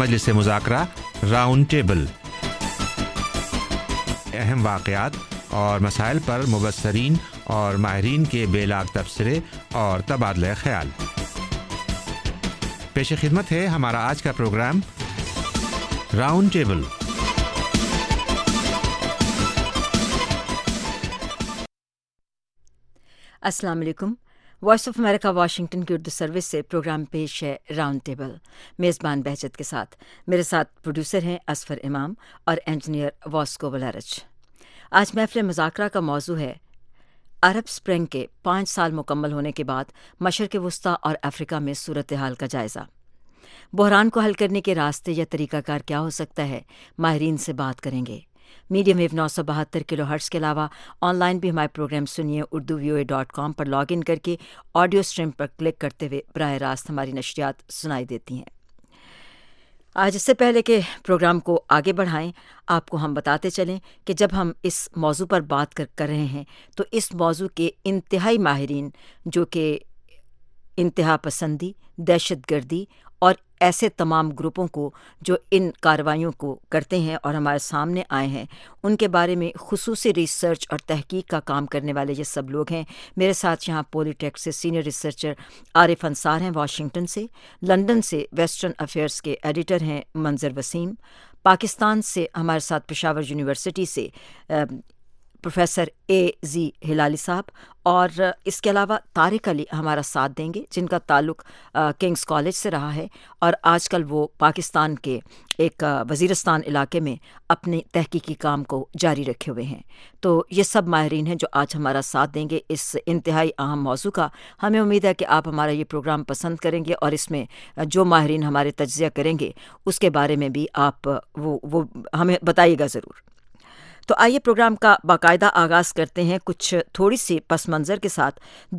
مجلس مذاکرہ round table, اہم واقعات اور مسائل پر مبصرین اور ماہرین کے بے لاگ تبصرے اور تبادلہ خیال۔ پیش خدمت ہے ہمارا آج کا پروگرام راؤنڈ ٹیبل۔ السلام علیکم۔ وائس آف امریکہ واشنگٹن کی اردو سروس سے پروگرام پیش ہے راؤنڈ ٹیبل، میزبان بہجت کے ساتھ۔ میرے ساتھ پروڈیوسر ہیں اصفر امام اور انجینئر واسکو ولارچ۔ آج محفل مذاکرہ کا موضوع ہے عرب اسپرنگ کے 5 سال مکمل ہونے کے بعد مشرق وسطیٰ اور افریقہ میں صورتحال کا جائزہ۔ بحران کو حل کرنے کے راستے یا طریقہ کار کیا ہو سکتا ہے، ماہرین سے بات کریں گے۔ میڈیم ویو 972 کلو ہرٹز کے علاوہ آن لائن بھی ہمارے پروگرام سنیے۔ urduvoa.com پر لاگ ان کر کے آڈیو اسٹریم پر کلک کرتے ہوئے براہ راست ہماری نشریات سنائی دیتی ہیں۔ آج اس سے پہلے کہ پروگرام کو آگے بڑھائیں، آپ کو ہم بتاتے چلیں کہ جب ہم اس موضوع پر بات کر رہے ہیں تو اس موضوع کے انتہائی ماہرین، جو کہ انتہا پسندی، دہشت گردی اور ایسے تمام گروپوں کو جو ان کارروائیوں کو کرتے ہیں اور ہمارے سامنے آئے ہیں، ان کے بارے میں خصوصی ریسرچ اور تحقیق کا کام کرنے والے یہ سب لوگ ہیں۔ میرے ساتھ یہاں پولی ٹیک سے سینئر ریسرچر عارف انصار ہیں، واشنگٹن سے، لندن سے ویسٹرن افیئرز کے ایڈیٹر ہیں منظر وسیم، پاکستان سے ہمارے ساتھ پشاور یونیورسٹی سے پروفیسر اے زی ہلالی صاحب، اور اس کے علاوہ طارق علی ہمارا ساتھ دیں گے، جن کا تعلق کنگز کالج سے رہا ہے اور آج کل وہ پاکستان کے ایک وزیرستان علاقے میں اپنے تحقیقی کام کو جاری رکھے ہوئے ہیں۔ تو یہ سب ماہرین ہیں جو آج ہمارا ساتھ دیں گے اس انتہائی اہم موضوع کا۔ ہمیں امید ہے کہ آپ ہمارا یہ پروگرام پسند کریں گے اور اس میں جو ماہرین ہمارے تجزیہ کریں گے اس کے بارے میں بھی آپ وہ ہمیں بتائیے گا ضرور۔ تو آئیے پروگرام کا باقاعدہ آغاز کرتے ہیں کچھ تھوڑی سی پس منظر کے ساتھ۔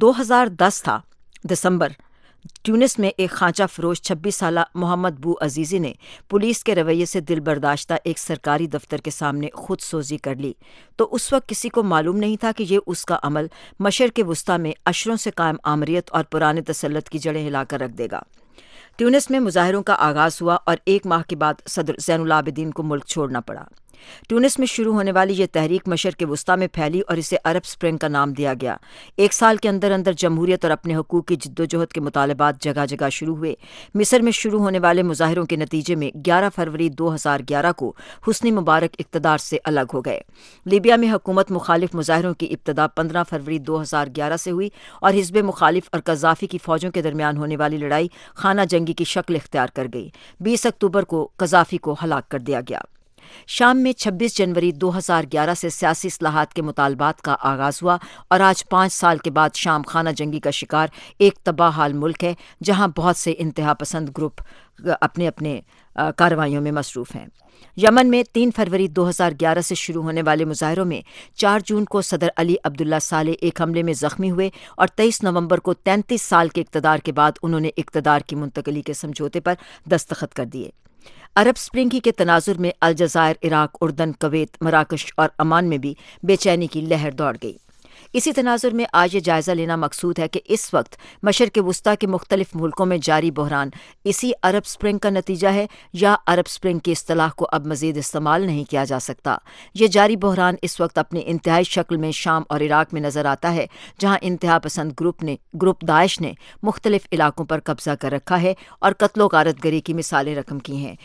2010 تھا، دسمبر، ٹیونس میں ایک خانچہ فروش 26 سالہ محمد بو عزیزی نے پولیس کے رویے سے دل برداشتہ ایک سرکاری دفتر کے سامنے خود سوزی کر لی۔ تو اس وقت کسی کو معلوم نہیں تھا کہ یہ اس کا عمل مشرق وسطیٰ میں اشروں سے قائم آمریت اور پرانے تسلط کی جڑیں ہلا کر رکھ دے گا۔ ٹیونس میں مظاہروں کا آغاز ہوا اور 1 ماہ کے بعد صدر زین العابدین کو ملک چھوڑنا پڑا۔ ٹیونس میں شروع ہونے والی یہ تحریک مشرق وسطیٰ میں پھیلی اور اسے عرب اسپرنگ کا نام دیا گیا۔ 1 سال کے اندر اندر جمہوریت اور اپنے حقوق کی جدوجہد کے مطالبات جگہ جگہ شروع ہوئے۔ مصر میں شروع ہونے والے مظاہروں کے نتیجے میں 11 فروری 2011 کو حسنی مبارک اقتدار سے الگ ہو گئے۔ لیبیا میں حکومت مخالف مظاہروں کی ابتدا 15 فروری 2011 سے ہوئی اور حزب مخالف اور قذافی کی فوجوں کے درمیان ہونے والی لڑائی خانہ جنگی کی شکل اختیار کر گئی۔ 20 اکتوبر کو قذافی کو ہلاک کر دیا گیا۔ شام میں 26 جنوری 2011 سے سیاسی اصلاحات کے مطالبات کا آغاز ہوا اور آج 5 سال کے بعد شام خانہ جنگی کا شکار ایک تباہ حال ملک ہے، جہاں بہت سے انتہا پسند گروپ اپنے کارروائیوں میں مصروف ہیں۔ یمن میں 3 فروری 2011 سے شروع ہونے والے مظاہروں میں 4 جون کو صدر علی عبداللہ صالح ایک حملے میں زخمی ہوئے اور 23 نومبر کو 33 سال کے اقتدار کے بعد انہوں نے اقتدار کی منتقلی کے سمجھوتے پر دستخط کر دیے۔ عرب اسپرنگ ہی کے تناظر میں الجزائر، عراق، اردن، کویت، مراکش اور عمان میں بھی بے چینی کی لہر دوڑ گئی۔ اسی تناظر میں آج یہ جائزہ لینا مقصود ہے کہ اس وقت مشرق وسطیٰ کے مختلف ملکوں میں جاری بحران اسی عرب اسپرنگ کا نتیجہ ہے یا عرب اسپرنگ کی اصطلاح کو اب مزید استعمال نہیں کیا جا سکتا۔ یہ جاری بحران اس وقت اپنی انتہائی شکل میں شام اور عراق میں نظر آتا ہے، جہاں انتہا پسند گروپ داعش نے مختلف علاقوں پر قبضہ کر رکھا ہے اور قتل و غارت گری کی مثالیں رقم کی ہیں۔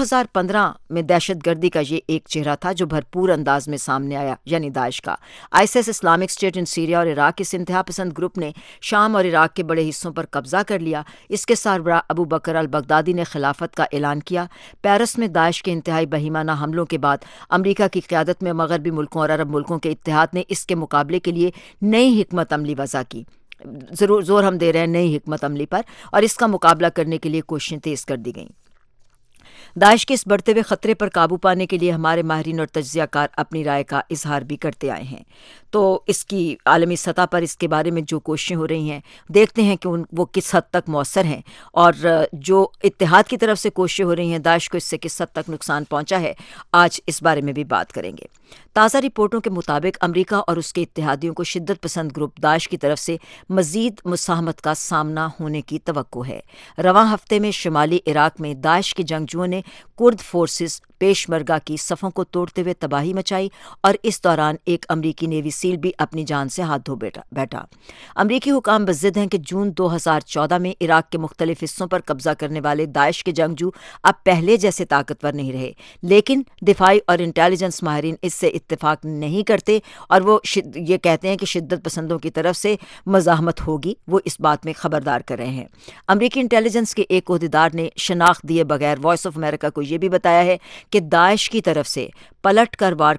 2015 میں دہشت گردی کا یہ ایک چہرہ تھا جو بھرپور انداز میں سامنے آیا، یعنی داعش کا۔ ISIS Islamic State in Syria اور عراق اس انتہا پسند گروپ نے شام اور عراق کے بڑے حصوں پر قبضہ کر لیا۔ اس کے سربراہ ابو بکر البغدادی نے خلافت کا اعلان کیا۔ پیرس میں داعش کے انتہائی بہیمانہ حملوں کے بعد امریکہ کی قیادت میں مغربی ملکوں اور عرب ملکوں کے اتحاد نے اس کے مقابلے کے لیے نئی حکمت عملی وضع کی۔ ضرور زور ہم دے رہے ہیں نئی حکمت عملی پر، اور اس کا مقابلہ کرنے کے لیے کوششیں تیز کر دی گئیں۔ داعش کے اس بڑھتے ہوئے خطرے پر قابو پانے کے لیے ہمارے ماہرین اور تجزیہ کار اپنی رائے کا اظہار بھی کرتے آئے ہیں۔ تو اس کی عالمی سطح پر اس کے بارے میں جو کوششیں ہو رہی ہیں، دیکھتے ہیں کہ وہ کس حد تک مؤثر ہیں، اور جو اتحاد کی طرف سے کوششیں ہو رہی ہیں، داعش کو اس سے کس حد تک نقصان پہنچا ہے، آج اس بارے میں بھی بات کریں گے۔ تازہ رپورٹوں کے مطابق امریکہ اور اس کے اتحادیوں کو شدت پسند گروپ داعش کی طرف سے مزید مساہمت کا سامنا ہونے کی توقع ہے۔ رواں ہفتے میں شمالی عراق میں داعش کے جنگجوؤں نے نے کرد فورسز پیشمرگہ کی صفوں کو توڑتے ہوئے تباہی مچائی اور اس دوران ایک امریکی نیوی سیل بھی اپنی جان سے ہاتھ دھو بیٹھا۔ امریکی حکام بضد ہیں کہ جون 2014 میں عراق کے مختلف حصوں پر قبضہ کرنے والے داعش کے جنگجو اب پہلے جیسے طاقتور نہیں رہے، لیکن دفاعی اور انٹیلیجنس ماہرین اس سے اتفاق نہیں کرتے اور وہ یہ کہتے ہیں کہ شدت پسندوں کی طرف سے مزاحمت ہوگی، وہ اس بات میں خبردار کر رہے ہیں۔ امریکی انٹیلیجنس کے ایک عہدیدار نے شناخت دیے بغیر وائس آف امریکہ کو یہ بھی بتایا ہے کہ داعش کی طرف سے پلٹ کر وار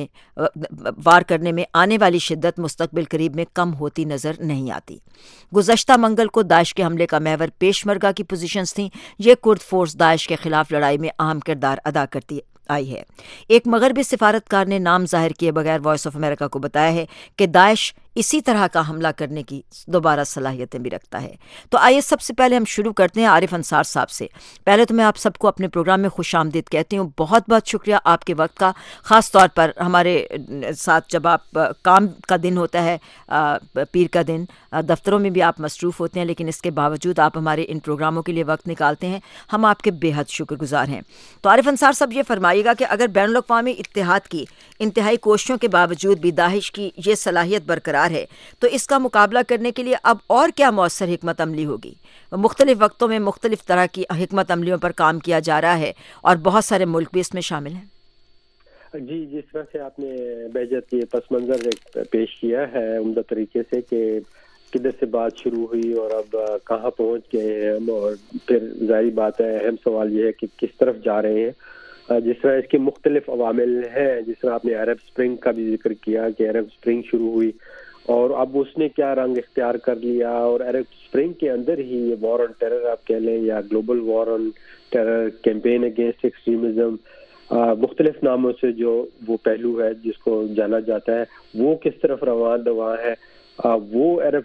کرنے میں آنے والی شدت مستقبل قریب میں کم ہوتی نظر نہیں آتی۔ گزشتہ منگل کو داعش کے حملے کا محور پیشمرگہ کی پوزیشنز تھیں۔ یہ کرد فورس داعش کے خلاف لڑائی میں اہم کردار ادا کرتی آئی ہے۔ ایک مغربی سفارتکار نے نام ظاہر کیے بغیر وائس آف امریکہ کو بتایا ہے کہ داعش اسی طرح کا حملہ کرنے کی دوبارہ صلاحیتیں بھی رکھتا ہے۔ تو آئیے سب سے پہلے ہم شروع کرتے ہیں عارف انصار صاحب سے۔ پہلے تو میں آپ سب کو اپنے پروگرام میں خوش آمدید کہتی ہوں، بہت بہت شکریہ آپ کے وقت کا، خاص طور پر ہمارے ساتھ جب آپ کام کا دن ہوتا ہے، پیر کا دن، دفتروں میں بھی آپ مصروف ہوتے ہیں، لیکن اس کے باوجود آپ ہمارے ان پروگراموں کے لیے وقت نکالتے ہیں، ہم آپ کے بے حد شکر گزار ہیں۔ تو عارف انصار صاحب یہ فرمائیے گا کہ اگر بین الاقوامی اتحاد کی انتہائی کوششوں کے باوجود بھی داعش کی یہ صلاحیت برقرار ہے تو اس کا مقابلہ کرنے کے لیے اب اور کیا مؤثر حکمت عملی ہوگی؟ مختلف وقتوں میں مختلف طرح کی حکمت عملیوں پر کام کیا جا رہا ہے اور بہت سارے ملک بھی اس میں شامل ہیں۔ جی، جس طرح سے آپ نے بہجت یہ پس منظر پیش کیا ہے عمدہ طریقے سے کہ کدھر سے بات شروع ہوئی اور اب کہاں پہنچ گئے ہیں ہم، اور پھر ظاہری بات ہے اہم سوال یہ ہے کہ کس طرف جا رہے ہیں۔ جس طرح اس کے مختلف عوامل ہیں، جس طرح آپ نے عرب اسپرنگ کا بھی ذکر کیا کہ عرب اسپرنگ شروع ہوئی اور اب اس نے کیا رنگ اختیار کر لیا، اور عرب اسپرنگ کے اندر ہی یہ وار آن ٹیرر آپ کہہ لیں یا global war on terror, campaign against extremism, مختلف ناموں سے جو وہ پہلو ہے جس کو جانا جاتا ہے، وہ کس طرف رواں ہے، وہ عرب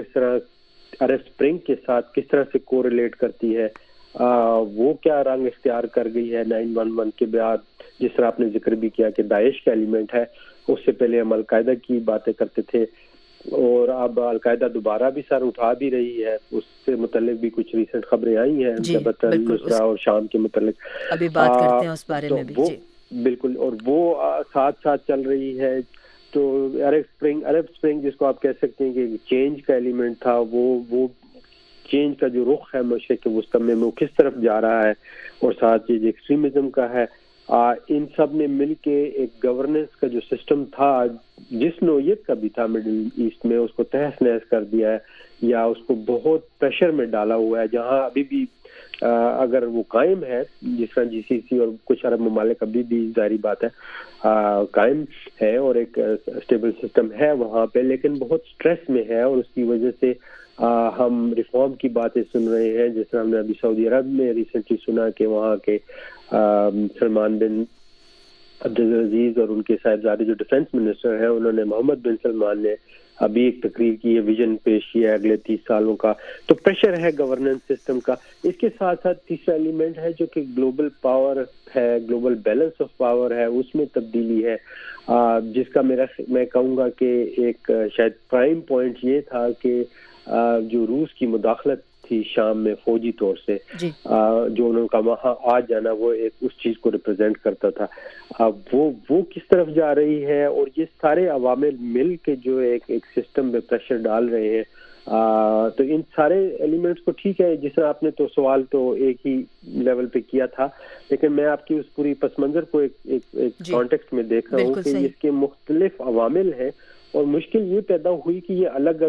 اسپرنگ کے ساتھ کس طرح سے کوریلیٹ کرتی ہے، وہ کیا رنگ اختیار کر گئی ہے 9/11 کے بعد۔ جس طرح آپ نے ذکر بھی کیا کہ داعش کا ایلیمنٹ ہے، اس سے پہلے ہم القاعدہ کی باتیں کرتے تھے اور اب القاعدہ دوبارہ بھی سر اٹھا بھی رہی ہے، اس سے متعلق بھی کچھ ریسنٹ خبریں آئی ہیں جبہت النصرہ اور شام کے متعلق، ابھی بات کرتے ہیں اس بارے میں بھی۔ بالکل، اور وہ ساتھ ساتھ چل رہی ہے۔ تو عرب اسپرنگ جس کو آپ کہہ سکتے ہیں کہ چینج کا ایلیمنٹ تھا، وہ چینج کا جو رخ ہے مشرق وسطی میں وہ کس طرف جا رہا ہے، اور ساتھ یہ جو ایکسٹریمزم کا ہے، ان سب نے مل کے ایک گورننس کا جو سسٹم تھا جس نوعیت کا بھی تھا مڈل ایسٹ میں، اس کو تہس نہس کر دیا ہے یا اس کو بہت پریشر میں ڈالا ہوا ہے، جہاں ابھی بھی اگر وہ قائم ہے، جس طرح جی سی سی اور کچھ عرب ممالک ابھی بھی ظاہری بات ہے قائم ہے اور ایک اسٹیبل سسٹم ہے وہاں پہ، لیکن بہت سٹریس میں ہے، اور اس کی وجہ سے ہم ریفارم کی باتیں سن رہے ہیں، جس طرح ہم نے ابھی سعودی عرب میں ریسنٹلی سنا کہ وہاں کے سلمان بن عبدالعزیز اور ان کے صاحبزادے جو ڈیفنس منسٹر ہیں، انہوں نے محمد بن سلمان نے ابھی ایک تقریر کی ہے، ویژن پیش کیا ہے اگلے 30 سالوں کا، تو پریشر ہے گورننس سسٹم کا۔ اس کے ساتھ ساتھ تیسرا ایلیمنٹ ہے جو کہ گلوبل پاور ہے، گلوبل بیلنس آف پاور ہے، اس میں تبدیلی ہے، جس کا میں کہوں گا کہ ایک شاید پرائم پوائنٹ یہ تھا کہ جو روس کی مداخلت تھی شام میں فوجی طور سے، جو انہوں کا وہاں آ جانا وہ ایک اس چیز کو ریپرزینٹ کرتا تھا، وہ کس طرف جا رہی ہے، اور یہ سارے عوامل مل کے جو ایک سسٹم میں پریشر ڈال رہے ہیں۔ تو ان سارے ایلیمنٹس کو ٹھیک ہے، جس طرح آپ نے تو سوال تو ایک ہی لیول پہ کیا تھا، لیکن میں آپ کی اس پوری پس منظر کو ایک کانٹیکسٹ میں دیکھ رہا ہوں کہ اس کے مختلف عوامل ہیں، اور مشکل یہ پیدا ہوئی کہ یہ الگ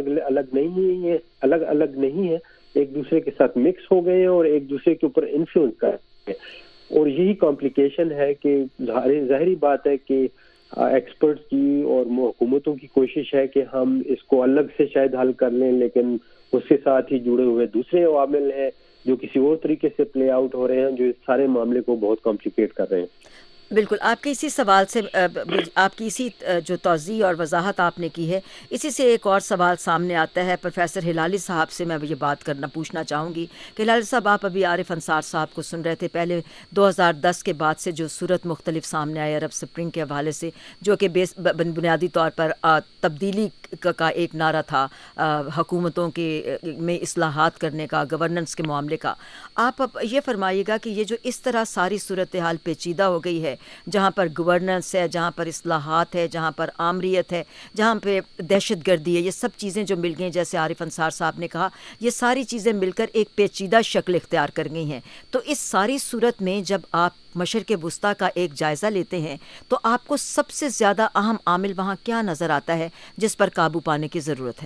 الگ نہیں ہے، ایک دوسرے کے ساتھ مکس ہو گئے ہیں اور ایک دوسرے کے اوپر انفلوئنس کر رہے ہیں، اور یہی کمپلیکیشن ہے کہ ظاہری بات ہے کہ ایکسپرٹس کی اور حکومتوں کی کوشش ہے کہ ہم اس کو الگ سے شاید حل کر لیں، لیکن اس کے ساتھ ہی جڑے ہوئے دوسرے عوامل ہیں جو کسی اور طریقے سے پلے آؤٹ ہو رہے ہیں، جو اس سارے معاملے کو بہت کمپلیکیٹ کر رہے ہیں۔ بالکل آپ کے اسی سوال سے آپ کی اسی جو توضیح اور وضاحت آپ نے کی ہے، اسی سے ایک اور سوال سامنے آتا ہے پروفیسر ہلالی صاحب سے. میں یہ بات پوچھنا چاہوں گی کہ ہلالی صاحب، آپ ابھی عارف انصار صاحب کو سن رہے تھے. پہلے 2010 کے بعد سے جو صورت مختلف سامنے آئی عرب سپرنگ کے حوالے سے، جو کہ بنیادی طور پر تبدیلی کا ایک نعرہ تھا، حکومتوں کے میں اصلاحات کرنے کا، گورننس کے معاملے کا. آپ اب یہ فرمائیے گا کہ یہ جو اس طرح ساری صورتحال پیچیدہ ہو گئی ہے، جہاں پر گورننس ہے، جہاں پر اصلاحات ہے، جہاں پر آمریت ہے، جہاں پہ دہشت گردی ہے، یہ سب چیزیں جو مل گئی، جیسے عارف انصار صاحب نے کہا، یہ ساری چیزیں مل کر ایک پیچیدہ شکل اختیار کر گئی ہیں. تو اس ساری صورت میں جب آپ مشرق وسطیٰ کا ایک جائزہ لیتے ہیں تو آپ کو سب سے زیادہ اہم عامل وہاں کیا نظر آتا ہے جس پر قابو پانے کی ضرورت ہے؟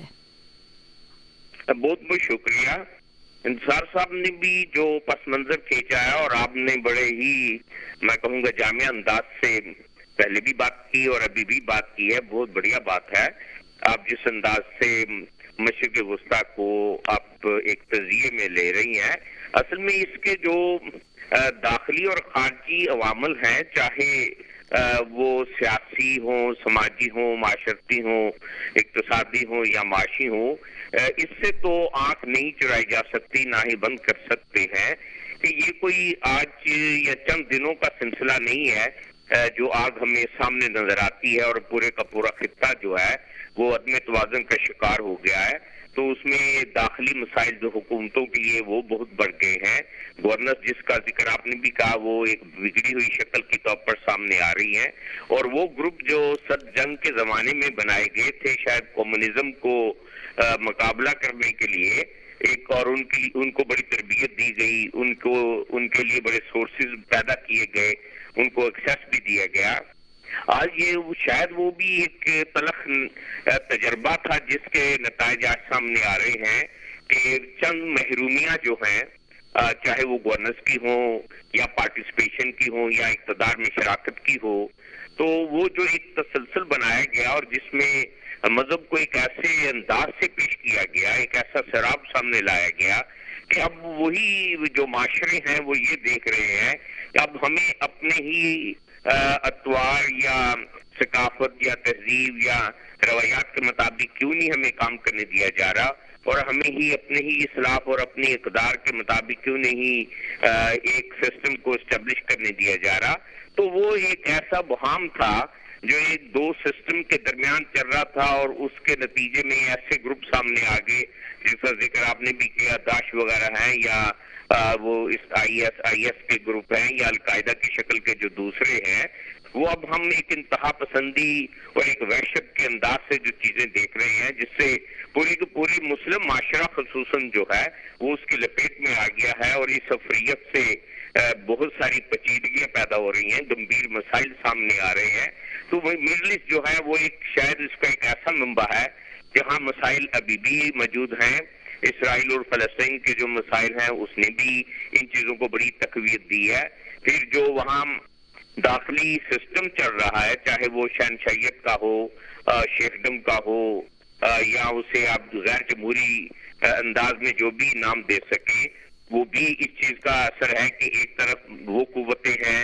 بہت بہت شکریہ. انصار صاحب نے بھی جو پس منظر کھینچا ہے، اور آپ نے بڑے ہی میں کہوں گا جامع انداز سے پہلے بھی بات کی اور ابھی بھی بات کی ہے، بہت بڑھیا بات ہے. آپ جس انداز سے مشرق وسطیٰ کو آپ ایک تجزیے میں لے رہی ہیں، اصل میں اس کے جو داخلی اور خارجی عوامل ہیں، چاہے وہ سیاسی ہوں، سماجی ہوں، معاشرتی ہوں، اقتصادی ہوں یا معاشی ہوں، اس سے تو آنکھ نہیں چرائی جا سکتی، نہ ہی بند کر سکتے ہیں کہ یہ کوئی آج یا چند دنوں کا سلسلہ نہیں ہے جو آگ ہمیں سامنے نظر آتی ہے اور پورے کا پورا خطہ جو ہے وہ عدم توازن کا شکار ہو گیا ہے. تو اس میں داخلی مسائل جو حکومتوں کے لیے وہ بہت بڑھ گئے ہیں. گورننس جس کا ذکر آپ نے بھی کہا، وہ ایک بگڑی ہوئی شکل کی طور پر سامنے آ رہی ہیں، اور وہ گروپ جو صد جنگ کے زمانے میں بنائے گئے تھے شاید کمیونزم کو مقابلہ کرنے کے لیے ایک، اور ان کو بڑی تربیت دی گئی، ان کے لیے بڑے سورسز پیدا کیے گئے، ان کو ایکسیس بھی دیا گیا. آج یہ شاید وہ بھی ایک تلخ تجربہ تھا جس کے نتائج آج سامنے آ رہے ہیں کہ چند محرومیاں جو ہیں، چاہے وہ گورننس کی ہوں یا پارٹیسپیشن کی ہوں یا اقتدار میں شراکت کی ہو، تو وہ جو ایک تسلسل بنایا گیا اور جس میں مذہب کو ایک ایسے انداز سے پیش کیا گیا، ایک ایسا سراب سامنے لایا گیا کہ اب وہی جو معاشرے ہیں وہ یہ دیکھ رہے ہیں کہ اب ہمیں اپنے ہی اطوار یا ثقافت یا تہذیب یا روایات کے مطابق کیوں نہیں ہمیں کام کرنے دیا جا رہا، اور ہمیں ہی اپنے ہی اصلاح اور اپنی اقدار کے مطابق کیوں نہیں ایک سسٹم کو اسٹیبلش کرنے دیا جا رہا. تو وہ ایک ایسا بحران تھا جو ایک دو سسٹم کے درمیان چل رہا تھا، اور اس کے نتیجے میں ایسے گروپ سامنے آگے جس کا ذکر آپ نے بھی کیا، داعش وغیرہ ہیں یا وہ اس آئی ایس کے گروپ ہیں یا القاعدہ کی شکل کے جو دوسرے ہیں. وہ اب ہم ایک انتہا پسندی اور ایک وحشت کے انداز سے جو چیزیں دیکھ رہے ہیں، جس سے پوری مسلم معاشرہ خصوصاً جو ہے وہ اس کی لپیٹ میں آ گیا ہے، اور اس افریت سے بہت ساری پیچیدگیاں پیدا ہو رہی ہیں، گمبھیر مسائل سامنے آ رہے ہیں. تو وہ مڈل ایسٹ جو ہے وہ ایک شاید اس کا ایک ایسا منبع ہے جہاں مسائل ابھی بھی موجود ہیں. اسرائیل اور فلسطین کے جو مسائل ہیں اس نے بھی ان چیزوں کو بڑی تقویت دی ہے. پھر جو وہاں داخلی سسٹم چل رہا ہے، چاہے وہ شہنشاہیت کا ہو، شیخڈم کا ہو، یا اسے آپ غیر جمہوری انداز میں جو بھی نام دے سکیں، وہ بھی اس چیز کا اثر ہے کہ ایک طرف وہ قوتیں ہیں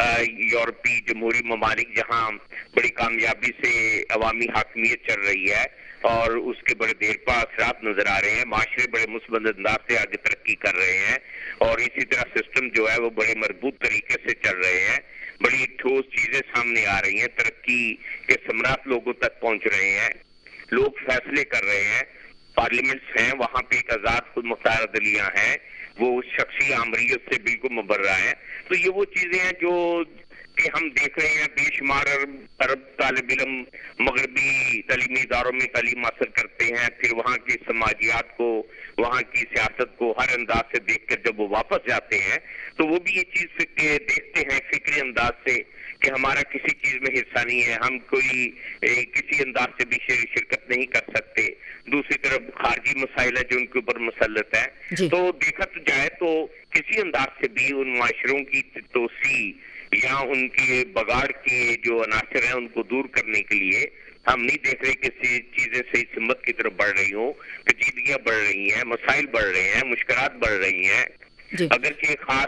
یورپی جمہوری ممالک جہاں بڑی کامیابی سے عوامی حاکمیت چل رہی ہے اور اس کے بڑے دیر پا اثرات نظر آ رہے ہیں، معاشرے بڑے مثبت انداز سے آگے ترقی کر رہے ہیں، اور اسی طرح سسٹم جو ہے وہ بڑے مربوط طریقے سے چل رہے ہیں، بڑی ٹھوس چیزیں سامنے آ رہی ہیں، ترقی کے ثمرات لوگوں تک پہنچ رہے ہیں، لوگ فیصلے کر رہے ہیں، پارلیمنٹس ہیں، وہاں پہ ایک آزاد خود مختار عدلیہ ہیں، وہ شخصی آمریت سے بالکل مبرہ ہیں. تو یہ وہ چیزیں ہیں جو کہ ہم دیکھ رہے ہیں. بے شمار عرب طالب علم مغربی تعلیمی اداروں میں تعلیم حاصل کرتے ہیں، پھر وہاں کی سماجیات کو، وہاں کی سیاست کو ہر انداز سے دیکھ کر جب وہ واپس جاتے ہیں تو وہ بھی یہ چیز دیکھتے ہیں فکری انداز سے کہ ہمارا کسی چیز میں حصہ نہیں ہے، ہم کوئی کسی انداز سے بھی شرکت نہیں کر سکتے. دوسری طرف خارجی مسائل ہے جو ان کے اوپر مسلط ہے. تو دیکھا تو جائے تو کسی انداز سے بھی ان معاشروں کی توسیع یا ان کے بگاڑ کے جو عناصر ہیں ان کو دور کرنے کے لیے ہم نہیں دیکھ رہے کہ چیزیں صحیح سمت کی طرف بڑھ رہی ہوں، پیچیدگیاں بڑھ رہی ہیں، مسائل بڑھ رہے ہیں، مشکلات بڑھ رہی ہیں. اگرچہ خاص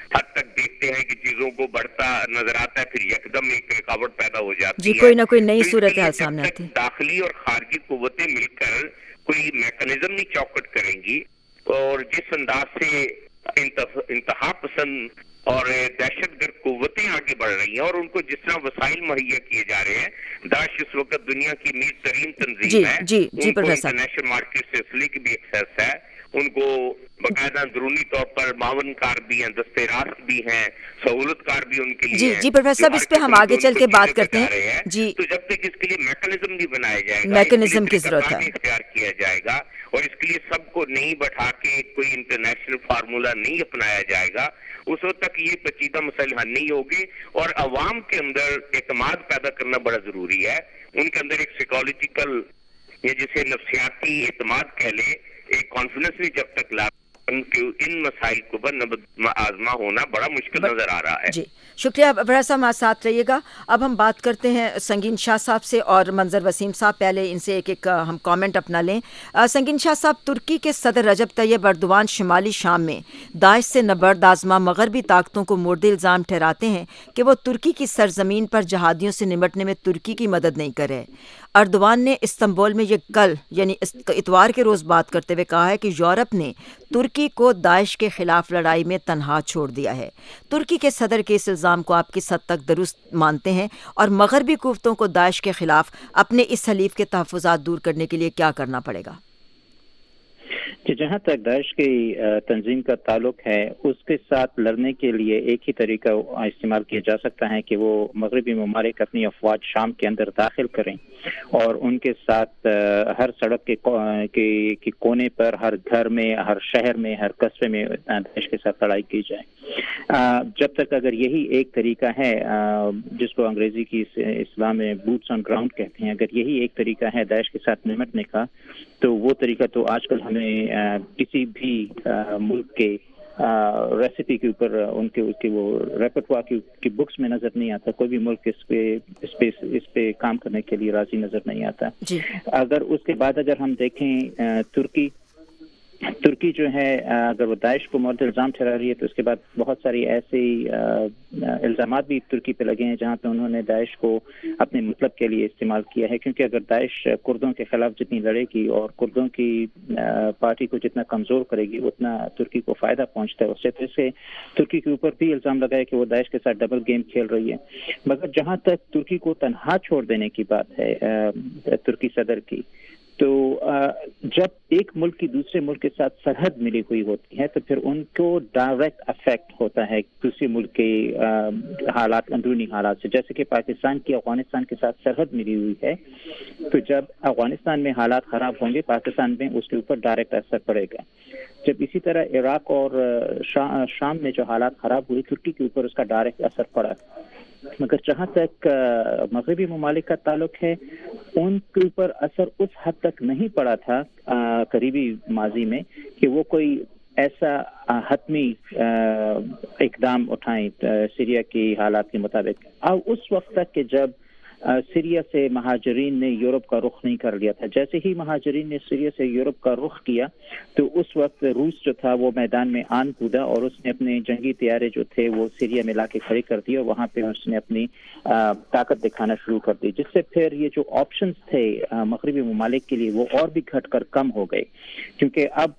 حد تک دیکھتے ہیں کہ چیزوں کو بڑھتا نظر آتا ہے، پھر یکدم ایک رکاوٹ پیدا ہو جاتی جی ہے. کوئی نہ کوئی نئی تو صورتحال جب سامنے تک آتی ہے. داخلی اور خارجی قوتیں مل کر کوئی میکانزم نہیں چوکٹ کریں گی، اور جس انداز سے انتہا پسند اور دہشت گرد قوتیں آگے بڑھ رہی ہیں اور ان کو جس طرح وسائل مہیا کیے جا رہے ہیں، داعش اس وقت دنیا کی امیر ترین تنظیم ہے. ان کو انٹرنیشنل مارکیٹ سے اسلحے کی بھی ایکسیس ہے، ان کو باقاعدہ اندرونی طور پر معاون کار بھی ہیں، دستے راست بھی ہیں، سہولت کار بھی ان کے لیے ہیں. جی پروفیسر صاحب اس پہ ہم آگے چل کے بات کرتے ہیں. جی تو جب تک اس کے لیے میکانزم نہیں بنایا جائے گا، میکانزم کی ضرورت ہے، اختیار کیا جائے گا اور اس کے لیے سب کو نہیں بٹھا کے کوئی انٹرنیشنل فارمولا نہیں اپنایا جائے گا، اس وقت تک یہ پیچیدہ مسائل حل نہیں ہوگی. اور عوام کے اندر اعتماد پیدا کرنا بڑا ضروری ہے. ان کے اندر ایک سائیکولوجیکل یا جسے نفسیاتی اعتماد کہہ لیں، ایک کانفیڈنس بھی جب تک لا ان مسائل کو پر آزما ہونا بڑا مشکل نظر آ رہا ہے. جی شکریہ بڑا صاحب، ہمارے ساتھ رہیے گا. اب ہم بات کرتے ہیں سنگین شاہ صاحب سے اور منظر وسیم صاحب. پہلے ان سے ایک ہم کامنٹ اپنا لیں. سنگین شاہ صاحب، ترکی کے صدر رجب طیب اردوان شمالی شام میں داعش سے نبرد آزما مغربی طاقتوں کو مورد الزام ٹھہراتے ہیں کہ وہ ترکی کی سرزمین پر جہادیوں سے نمٹنے میں ترکی کی مدد نہیں کر رہے. اردوان نے استنبول میں یہ کل یعنی اتوار کے روز بات کرتے ہوئے کہا ہے کہ یورپ نے ترکی کو داعش کے خلاف لڑائی میں تنہا چھوڑ دیا ہے. ترکی کے صدر کے اس الزام کو آپ کس حد تک درست مانتے ہیں اور مغربی قوتوں کو داعش کے خلاف اپنے اس حلیف کے تحفظات دور کرنے کے لیے کیا کرنا پڑے گا؟ کہ جہاں تک داعش کی تنظیم کا تعلق ہے، اس کے ساتھ لڑنے کے لیے ایک ہی طریقہ استعمال کیا جا سکتا ہے کہ وہ مغربی ممالک اپنی افواج شام کے اندر داخل کریں اور ان کے ساتھ ہر سڑک کے کونے پر، ہر گھر میں، ہر شہر میں، ہر قصبے میں داعش کے ساتھ لڑائی کی جائے. جب تک اگر یہی ایک طریقہ ہے جس کو انگریزی کی اصطلاح میں بوٹس آن گراؤنڈ کہتے ہیں، اگر یہی ایک طریقہ ہے داعش کے ساتھ نمٹنے کا، تو وہ طریقہ تو آج کل ہمیں کسی بھی ملک کے ریسیپی کے اوپر ان کے وہ ریپرٹوار کی بکس میں نظر نہیں آتا. کوئی بھی ملک اس پہ کام کرنے کے لیے راضی نظر نہیں آتا. اگر اس کے بعد اگر ہم دیکھیں ترکی جو ہے، اگر وہ داعش کو مورد الزام ٹھہرا رہی ہے تو اس کے بعد بہت ساری ایسے الزامات بھی ترکی پہ لگے ہیں جہاں پہ انہوں نے داعش کو اپنے مطلب کے لیے استعمال کیا ہے. کیونکہ اگر داعش کردوں کے خلاف جتنی لڑے گی اور کردوں کی پارٹی کو جتنا کمزور کرے گی اتنا ترکی کو فائدہ پہنچتا ہے اس سے. تو اس سے ترکی کے اوپر بھی الزام لگا ہے کہ وہ داعش کے ساتھ ڈبل گیم کھیل رہی ہے. مگر جہاں تک ترکی کو تنہا چھوڑ دینے کی بات ہے ترکی صدر کی، تو جب ایک ملک کی دوسرے ملک کے ساتھ سرحد ملی ہوئی ہوتی ہے تو پھر ان کو ڈائریکٹ افیکٹ ہوتا ہے دوسرے ملک کے حالات، اندرونی حالات سے. جیسے کہ پاکستان کی افغانستان کے ساتھ سرحد ملی ہوئی ہے، تو جب افغانستان میں حالات خراب ہوں گے پاکستان میں اس کے اوپر ڈائریکٹ اثر پڑے گا. جب اسی طرح عراق اور شام میں جو حالات خراب ہوئے، ترکی کے اوپر اس کا ڈائریکٹ اثر پڑا. مگر جہاں تک مغربی ممالک کا تعلق ہے، ان کے اوپر اثر اس حد تک نہیں پڑا تھا قریبی ماضی میں کہ وہ کوئی ایسا حتمی اقدام اٹھائیں سیریا کی حالات کے مطابق. اب اس وقت تک کہ جب سیریا سے مہاجرین نے یورپ کا رخ نہیں کر لیا تھا. جیسے ہی مہاجرین نے سیریا سے یورپ کا رخ کیا تو اس وقت روس جو تھا وہ میدان میں آن کودا اور اس نے اپنے جنگی طیارے جو تھے وہ سیریا میں لا کے کھڑے کر دیے اور وہاں پہ اس نے اپنی طاقت دکھانا شروع کر دی، جس سے پھر یہ جو آپشنز تھے مغربی ممالک کے لیے وہ اور بھی گھٹ کر کم ہو گئے. کیونکہ اب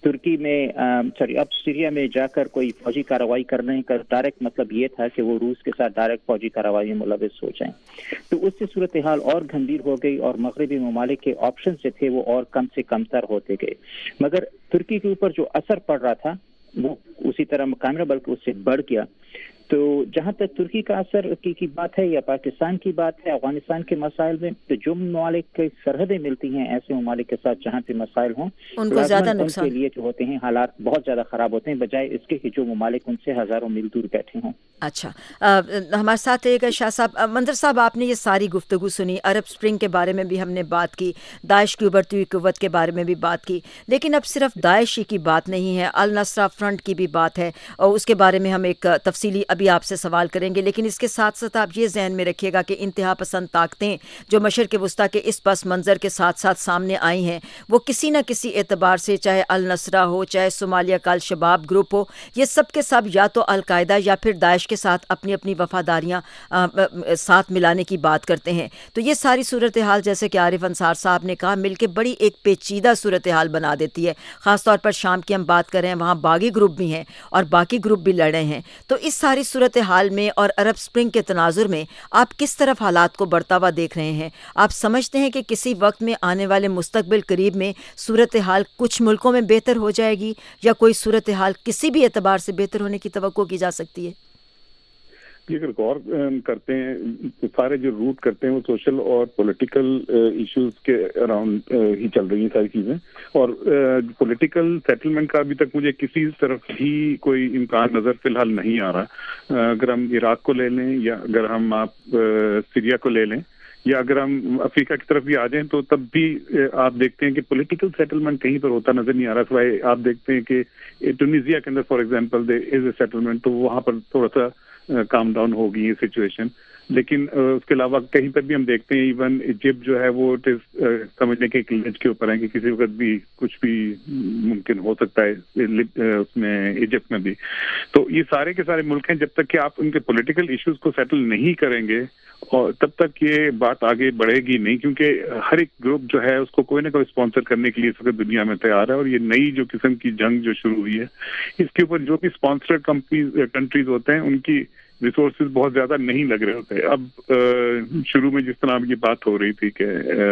اب سیریا میں جا کر کوئی فوجی کارروائی کرنے کا ڈائریکٹ مطلب یہ تھا کہ وہ روس کے ساتھ ڈائریکٹ فوجی کارروائی میں ملوث ہو جائیں. تو اس سے صورتحال اور گھنبیر ہو گئی اور مغربی ممالک کے آپشن سے تھے وہ اور کم سے کم تر ہوتے گئے. مگر ترکی کے اوپر جو اثر پڑ رہا تھا وہ اسی طرح مقام رہا بلکہ اس سے بڑھ گیا. تو جہاں تک ترکی کا اثر کی بات ہے یا پاکستان کی بات ہے افغانستان کے مسائل میں، تو جو ممالک کی سرحدیں ملتی ہیں ایسے ممالک کے ساتھ جہاں پہ مسائل ہوں ان کو زیادہ نقصان کے لیے جو ہوتے ہیں حالات بہت زیادہ خراب ہوتے ہیں، بجائے اس کے کہ جو ممالک ان سے ہزاروں میل دور بیٹھے ہوں. अच्छा, हमारे साथ एक शाह साहब, मंजर साहब, आपने ये सारी गुफ्तगू सुनी, अरब स्प्रिंग के बारे में भी हमने बात की, दाइश की उभरती हुई कुव्वत के बारे में भी बात की, लेकिन अब सिर्फ दाइश ही की बात नहीं है, अल नसरा फ्रंट की भी बात है और उसके बारे में हम एक तफसीली अभी आपसे सवाल करेंगे। लेकिन इसके साथ साथ आप ये जहन में रखिएगा कि इंतहा पसंद ताकतें जो मशरिक़ वस्ता के इस पस मंज़र के साथ साथ सामने आई हैं, वो किसी न किसी एतबार से, चाहे अल नसरा हो, चाहे सोमालिया का अल शबाब ग्रुप हो, ये सब के सब या तो अल कायदा या फिर दाइश के साथ अपनी अपनी वफादारियाँ साथ मिलाने की बात करते हैं। तो ये सारी सूरत हाल, जैसे कि आरिफ अंसार साहब ने कहा, मिलके बड़ी एक पेचीदा सूरत हाल बना देती है। ख़ास तौर पर शाम की हम बात कर रहे हैं, वहाँ बागी ग्रुप भी हैं और बाकी ग्रुप भी लड़ रहे हैं। तो इस सारी सूरत हाल में और अरब स्प्रिंग के तनाजुर में आप किस तरफ हालात को बढ़ता हुआ देख रहे हैं? आप समझते हैं कि किसी वक्त में आने वाले मुस्तकबिल करीब में सूरत हाल कुछ मुल्कों में बेहतर हो जाएगी या कोई सूरत हाल किसी भी एतबार से बेहतर होने की तवक्को की जा सकती है? अगर गौर करते हैं, सारे जो रूट करते हैं वो सोशल और पॉलिटिकल इश्यूज के अराउंड ही चल रही हैं सारी चीजें, और पॉलिटिकल सेटलमेंट का अभी तक मुझे किसी तरफ ही कोई इम्कान नजर फिलहाल नहीं आ रहा। अगर हम इराक को ले लें या अगर हम आप सीरिया को ले लें या अगर हम अफ्रीका की तरफ भी आ जाएं, तो तब भी आप देखते हैं कि पॉलिटिकल सेटलमेंट कहीं पर होता नजर नहीं आ रहा। सिवाय आप देखते हैं कि ट्यूनीसिया के अंदर for example there is a settlement, तो वहां पर थोड़ा सा काम डाउन हो गई है सिचुएशन, लेकिन उसके अलावा कहीं पर भी हम देखते हैं इवन इजिप्ट जो है वो समझने के एक लेज के ऊपर है कि किसी वक्त भी कुछ भी मुमकिन हो सकता है उसमें इजिप्ट में भी। तो ये सारे के सारे मुल्क हैं, जब तक कि आप उनके पॉलिटिकल इश्यूज को सेटल नहीं करेंगे और तब तक ये बात आगे बढ़ेगी नहीं, क्योंकि हर एक ग्रुप जो है उसको कोई ना कोई स्पॉन्सर करने के लिए इस वक्त दुनिया में तैयार है। और ये नई जो किस्म की जंग जो शुरू हुई है, इसके ऊपर जो भी स्पॉन्सर कंट्रीज होते हैं उनकी रिसोर्सेज बहुत ज्यादा नहीं लग रहे होते। अब शुरू में जिस तरह की बात हो रही थी कि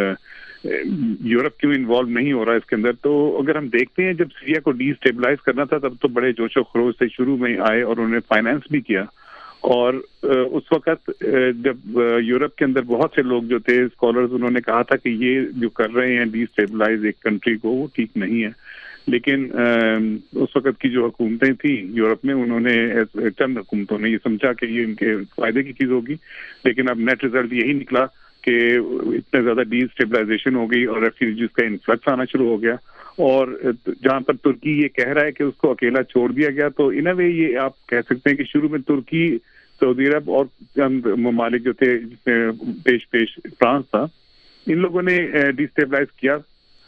यूरोप क्यों इन्वॉल्व नहीं हो रहा है इसके अंदर, तो अगर हम देखते हैं जब सीरिया को डिस्टेबलाइज करना था तब तो बड़े जोशो खरोश से शुरू में आए और उन्होंने फाइनेंस भी किया। और उस वक्त जब यूरोप के अंदर बहुत से लोग जो थे स्कॉलर्स, उन्होंने कहा था कि ये जो कर रहे हैं डिस्टेबलाइज एक कंट्री को, वो ठीक नहीं है। लेकिन उस वक्त की जो हुकूमतें थी यूरोप में, उन्होंने चंद हुकूमतों ने ये समझा कि ये इनके फायदे की चीज होगी, लेकिन अब नेट रिजल्ट यही निकला कि इतने ज्यादा डिस्टेबलाइजेशन हो गई और रेफ्यूजीज का इन्फ्लक्स आना शुरू हो गया। और जहां पर तुर्की ये कह रहा है कि उसको अकेला छोड़ दिया गया, तो इन अ वे ये आप कह सकते हैं कि शुरू में तुर्की, सऊदी अरब और चंद ममालिक जो थे जिसमें पेश फ्रांस था, इन लोगों ने डिस्टेबलाइज किया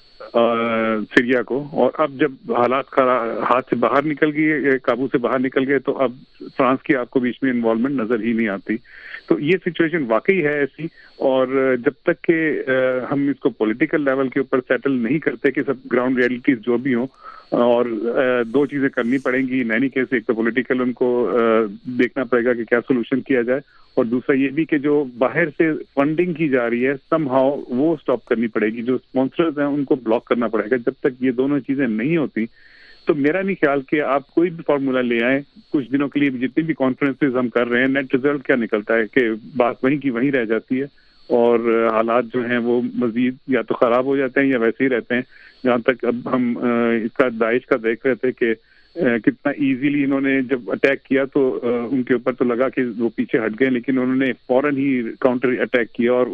सीरिया को। और अब जब हालात हाथ से बाहर निकल गए, काबू से बाहर निकल गए, तो अब फ्रांस की आपको बीच में इन्वॉल्वमेंट नजर ही नहीं आती। तो ये सिचुएशन वाकई है ऐसी, और जब तक कि हम इसको पॉलिटिकल लेवल के ऊपर सेटल नहीं करते कि सब ग्राउंड रियलिटीज जो भी हो, और दो चीजें करनी पड़ेंगी इन एनी केस। एक तो पॉलिटिकल उनको देखना पड़ेगा कि क्या सोल्यूशन किया जाए, और दूसरा ये भी कि जो बाहर से फंडिंग की जा रही है समहाउ वो स्टॉप करनी पड़ेगी, जो स्पॉन्सर्स हैं उनको ब्लॉक करना पड़ेगा। जब तक ये दोनों चीजें नहीं होती तो मेरा नहीं ख्याल कि आप कोई भी फार्मूला ले आए, कुछ दिनों के लिए जितनी भी कॉन्फ्रेंसेज हम कर रहे हैं, नेट रिजल्ट क्या निकलता है कि बात वहीं की वहीं रह जाती है और हालात जो हैं वो मजीद या तो खराब हो जाते हैं या वैसे ही रहते हैं। जहाँ तक अब हम इसका दाइश का देख रहे थे कि कितना इजीली इन्होंने जब अटैक किया तो उनके ऊपर तो लगा कि वो पीछे हट गए, लेकिन उन्होंने फौरन ही काउंटर अटैक किया और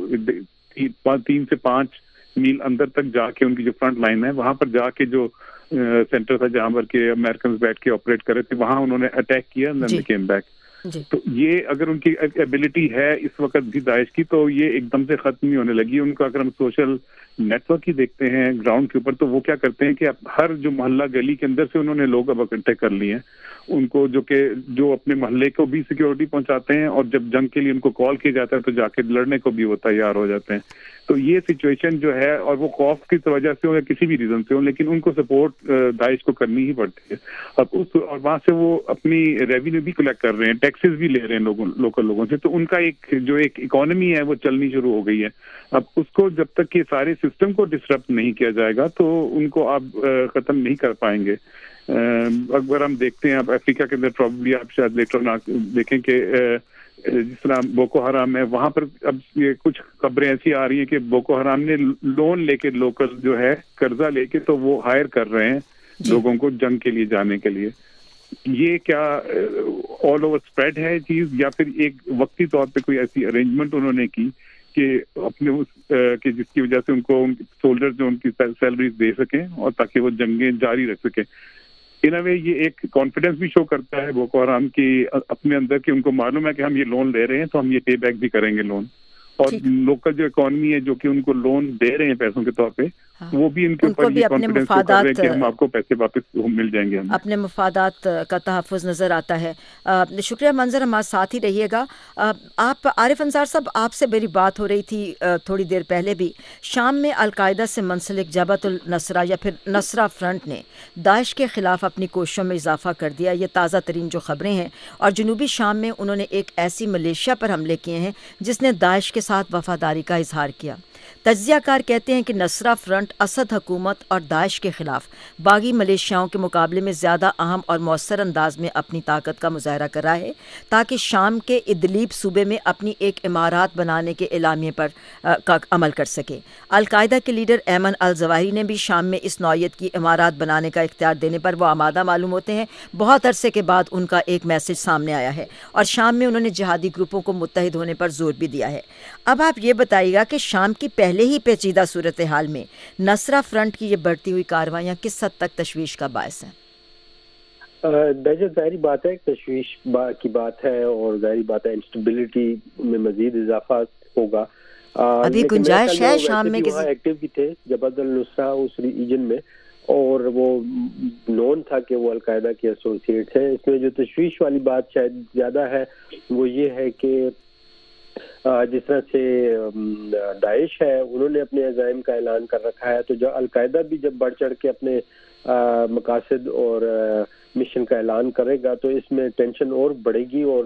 3 से 5 मील अंदर तक जाके उनकी जो फ्रंट लाइन है वहां पर जाके जो सेंटर था जहां पर के अमेरिकन बैठ के ऑपरेट कर रहे थे, वहां उन्होंने अटैक किया and then they came back. तो ये अगर उनकी एबिलिटी है इस वक्त भी दाइश की, तो ये एकदम से खत्म नहीं होने लगी। उनका अगर हम सोशल नेटवर्क ही देखते हैं ग्राउंड के ऊपर, तो वो क्या करते हैं कि हर जो मोहल्ला गली के अंदर से उन्होंने लोग अब इकट्ठे कर लिए हैं उनको, जो अपने मोहल्ले को भी सिक्योरिटी पहुंचाते हैं, और जब जंग के लिए उनको कॉल किया जाता है तो जाके लड़ने को भी वो तैयार हो जाते हैं। तो ये सिचुएशन जो है, और वो खौफ की वजह से हो या किसी भी रीजन से हो, लेकिन उनको सपोर्ट दाइश को करनी ही पड़ती है। अब और वहां से वो अपनी रेवेन्यू भी कलेक्ट कर रहे हैं, टैक्सेस भी ले रहे हैं लोकल लोगों से, तो उनका एक इकोनॉमी है वो चलनी शुरू हो गई है। अब उसको जब तक ये सारे सिस्टम को डिसरप्ट नहीं किया जाएगा तो उनको आप खत्म नहीं कर पाएंगे। अगर हम देखते हैं अब अफ्रीका के अंदर, प्रॉब्ली आप शायद लेटर देखें कि जिस तरह बोको हराम है, वहां पर अब ये कुछ खबरें ऐसी आ रही हैं कि बोको हराम ने लोन लेके लोकल जो है कर्जा लेके तो वो हायर कर रहे हैं लोगों को जंग के लिए जाने के लिए। یہ کیا آل اوور اسپریڈ ہے چیز یا پھر ایک وقتی طور پہ کوئی ایسی ارینجمنٹ انہوں نے کی کہ اپنے کہ جس کی وجہ سے ان کو سولجر جو ان کی سیلریز دے سکیں اور تاکہ وہ جنگیں جاری رکھ سکیں. ان اے وے یہ ایک کانفیڈنس بھی شو کرتا ہے بوکو حرام کی اپنے اندر کہ ان کو معلوم ہے کہ ہم یہ لون لے رہے ہیں تو ہم یہ پے بیک بھی کریں گے لون. اور لوکل جو اکانومی ہے جو کہ ان کو لون دے رہے ہیں پیسوں کے طور پہ وہ بھی ان کے اوپر یہ کانفیڈنس شو کر رہے ہیں کہ ہم آپ کو پیسے واپس مل جائیں گے. اپنے مفادات کا تحفظ نظر آتا ہے. شکریہ منظر، ہمارے ساتھ ہی رہیے گا. آپ عارف انصار صاحب، آپ سے میری بات ہو رہی تھی تھوڑی دیر پہلے بھی. شام میں القاعدہ سے منسلک جبہت النصرہ یا پھر نصرہ فرنٹ نے داعش کے خلاف اپنی کوششوں میں اضافہ کر دیا. یہ تازہ ترین جو خبریں ہیں. اور جنوبی شام میں انہوں نے ایک ایسی ملیشیا پر حملے کیے ہیں جس نے داعش کے ساتھ وفاداری کا اظہار کیا. تجزیہ کار کہتے ہیں کہ نصرہ فرنٹ اسد حکومت اور داعش کے خلاف باغی ملیشیاؤں کے مقابلے میں زیادہ اہم اور مؤثر انداز میں اپنی طاقت کا مظاہرہ کر رہا ہے تاکہ شام کے ادلیب صوبے میں اپنی ایک امارات بنانے کے اعلامیے پر عمل کر سکے. القاعدہ کے لیڈر ایمن الظواہری نے بھی شام میں اس نوعیت کی امارات بنانے کا اختیار دینے پر وہ آمادہ معلوم ہوتے ہیں. بہت عرصے کے بعد ان کا ایک میسج سامنے آیا ہے اور شام میں انہوں نے جہادی گروپوں کو متحد ہونے پر زور بھی دیا ہے. اب آپ یہ بتائیے گا کہ شام کی پہلے ہی پیچیدہ صورتحال میں نصرہ فرنٹ کی یہ بڑھتی ہوئی کارروائیاں کس حد تک تشویش کا باعث ہیں؟ بہت ظاہری بات ہے، تشویش کی بات ہے اور ظاہری بات ہے انسٹیبلٹی میں مزید اضافہ ہوگا. ابھی گنجائش ہے شام میں کسی ایکٹیو بھی تھے جبہت النصرہ اس ریجن میں اور وہ نون تھا کہ وہ القاعدہ کے ایسوسیٹ ہیں. اس میں جو تشویش والی بات شاید زیادہ ہے وہ یہ ہے کہ جس طرح سے داعش ہے انہوں نے اپنے عزائم کا اعلان کر رکھا ہے، تو جو القاعدہ بھی جب بڑھ چڑھ کے اپنے مقاصد اور مشن کا اعلان کرے گا تو اس میں ٹینشن اور بڑھے گی اور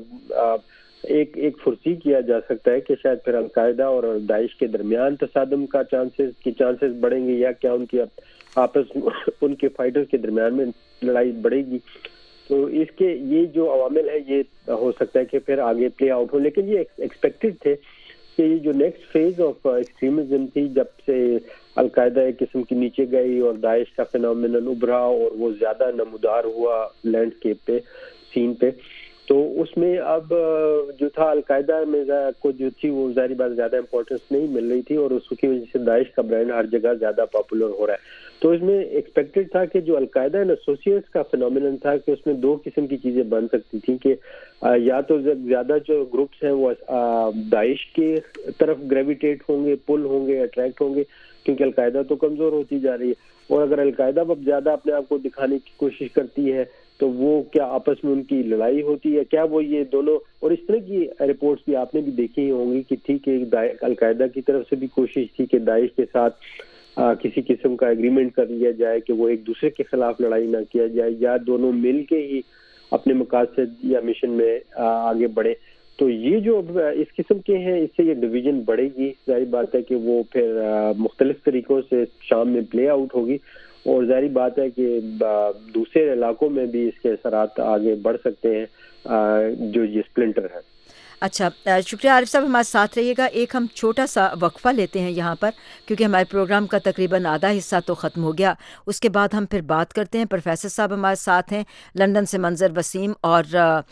ایک فرضی کیا جا سکتا ہے کہ شاید پھر القاعدہ اور داعش کے درمیان تصادم کا چانسز بڑھیں گے یا کیا ان کی آپس ان کے فائٹرز کے درمیان میں لڑائی بڑھے گی. تو اس کے یہ جو عوامل ہے یہ ہو سکتا ہے کہ پھر آگے پلے آؤٹ ہو، لیکن یہ ایکسپیکٹڈ تھے کہ یہ جو نیکسٹ فیز آف ایکسٹریمزم تھی جب سے القاعدہ ایک قسم کی نیچے گئی اور داعش کا فینومینن ابھرا اور وہ زیادہ نمودار ہوا لینڈسکیپ پہ سین پہ، تو اس میں اب جو تھا القاعدہ میں کو جو تھی وہ ظاہری بات زیادہ امپورٹنس نہیں مل رہی تھی اور اس کی وجہ سے داعش کا برانڈ ہر جگہ زیادہ پاپولر ہو رہا ہے. تو اس میں ایکسپیکٹڈ تھا کہ جو القاعدہ اینڈ ایسوسیٹس کا فینومینن تھا کہ اس میں دو قسم کی چیزیں بن سکتی تھیں کہ یا تو زیادہ جو گروپس ہیں وہ داعش کے طرف گریویٹیٹ ہوں گے، پل ہوں گے، اٹریکٹ ہوں گے کیونکہ القاعدہ تو کمزور ہوتی جا رہی ہے، اور اگر القاعدہ اب زیادہ اپنے آپ کو دکھانے کی کوشش کرتی ہے تو وہ کیا آپس میں ان کی لڑائی ہوتی ہے، کیا وہ یہ دونوں، اور اس طرح کی رپورٹس بھی آپ نے بھی دیکھی ہوں گی کہ تھی کہ القاعدہ کی طرف سے بھی کوشش تھی کہ داعش کے ساتھ کسی قسم کا ایگریمنٹ کر لیا جائے کہ وہ ایک دوسرے کے خلاف لڑائی نہ کیا جائے یا دونوں مل کے ہی اپنے مقاصد یا مشن میں آگے بڑھے. تو یہ جو اس قسم کے ہیں اس سے یہ ڈویژن بڑھے گی. ظاہری بات ہے کہ وہ پھر مختلف طریقوں سے شام میں پلے آؤٹ ہوگی اور ظاہری بات ہے کہ دوسرے علاقوں میں بھی اس کے اثرات آگے بڑھ سکتے ہیں جو یہ سپلنٹر ہے. اچھا، شکریہ عارف صاحب، ہمارے ساتھ رہیے گا. ایک ہم چھوٹا سا وقفہ لیتے ہیں یہاں پر کیونکہ ہمارے پروگرام کا تقریباً آدھا حصہ تو ختم ہو گیا. اس کے بعد ہم پھر بات کرتے ہیں. پروفیسر صاحب ہمارے ساتھ ہیں لندن سے، منظر وسیم اور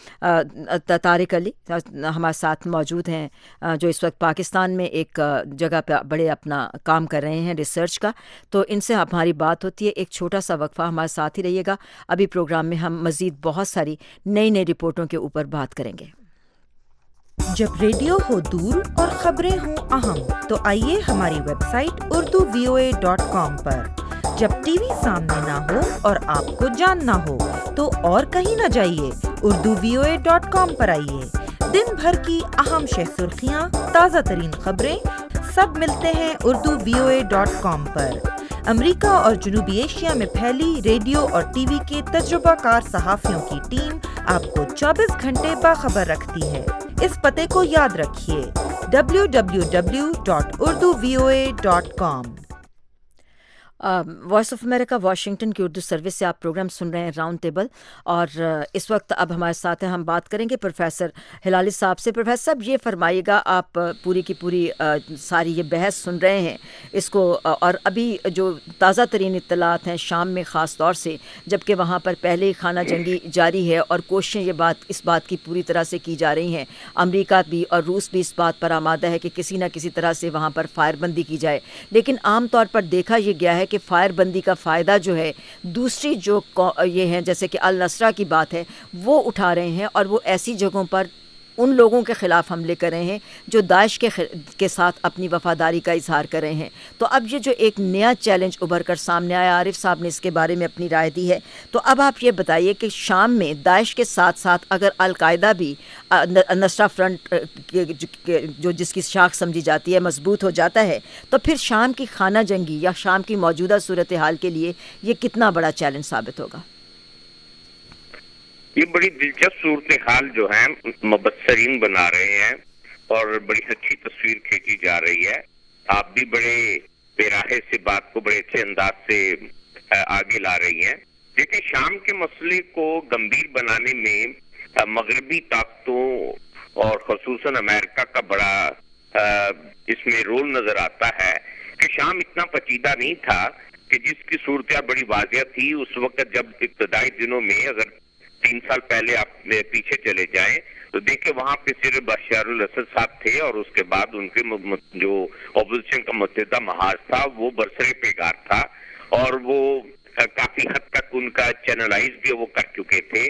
طارق علی ہمارے ساتھ موجود ہیں جو اس وقت پاکستان میں ایک جگہ پہ بڑے اپنا کام کر رہے ہیں ریسرچ کا، تو ان سے ہماری بات ہوتی ہے. ایک چھوٹا سا وقفہ، ہمارے ساتھ ہی رہیے گا. ابھی پروگرام میں ہم مزید بہت ساری نئی رپورٹوں کے اوپر بات کریں گے. جب ریڈیو ہو دور اور خبریں ہوں اہم تو آئیے ہماری ویب سائٹ urduvoa.com پر. جب ٹی وی سامنے نہ ہو اور آپ کو جاننا ہو تو اور کہیں نہ جائیے، urduvoa.com پر آئیے. دن بھر کی اہم شہ سرخیاں، تازہ ترین خبریں سب ملتے ہیں urduvoa.com پر. امریکہ اور جنوبی ایشیا میں پھیلی ریڈیو اور ٹی وی کے تجربہ کار صحافیوں کی ٹیم آپ کو 24 گھنٹے باخبر رکھتی ہے. اس پتے کو یاد رکھیے www.urduvoa.com. Voice of America Washington की उर्दू सर्विस से आप प्रोग्राम सुन रहे हैं राउंड टेबल, और इस वक्त अब हमारे साथ हैं, हम बात करेंगे प्रोफेसर हिलाली साहब से। प्रोफेसर साहब, ये फरमाइएगा, आप पूरी की पूरी सारी ये बहस सुन रहे हैं इसको, और अभी जो ताज़ा तरीन इत्तलात हैं शाम में ख़ास तौर से, जबकि वहाँ पर पहले ही खाना जंगी जारी है और कोशिशें इस बात की पूरी तरह से की जा रही हैं, अमरीका भी और रूस भी इस बात पर आमादा है कि किसी न किसी तरह से वहाँ पर फायरबंदी की जाए, लेकिन आम तौर पर देखा यह गया है कि फायर बंदी का फ़ायदा जो है दूसरी जो ये हैं, जैसे कि अल नसरा की बात है, वो उठा रहे हैं, और वो ऐसी जगहों पर उन लोगों के ख़िलाफ़ हमले कर रहे हैं जो दाइश के साथ अपनी वफ़ादारी का इजहार कर रहे हैं। तो अब ये जो एक नया चैलेंज उभर कर सामने आया, आरिफ साहब ने इसके बारे में अपनी राय दी है, तो अब आप ये बताइए कि शाम में दाइश के साथ साथ अगर अलकायदा भी नसरा फ्रंट जो जिसकी शाख समझी जाती है मजबूत हो जाता है, तो फिर शाम की खाना जंगी या शाम की मौजूदा सूरत हाल के लिए ये कितना बड़ा चैलेंज साबित होगा? ये बड़ी दिलचस्प सूरत हाल जो है मुबस्सरीन बना रहे हैं और बड़ी अच्छी तस्वीर खींची जा रही है। आप भी बड़े बेराहे से बात को बड़े अच्छे अंदाज से आगे ला रही हैं। देखिए, शाम के मसले को गंभीर बनाने में मगरबी ताकतों और खुसूसन अमेरिका का बड़ा इसमें रोल नजर आता है कि शाम इतना पेचीदा नहीं था कि जिसकी सूरत बड़ी वाज़िया थी उस वक्त, जब इब्तदाई दिनों में, अगर 3 साल पहले आप पीछे चले जाएं तो देखिए वहां पे सिर्फ बशर असद साहब थे और उसके बाद उनके जो ऑपोजिशन का मुत्तहिदा महाज था वो बरसरे पेगार था, और वो काफी हद तक उनका चैनलाइज भी वो कर चुके थे।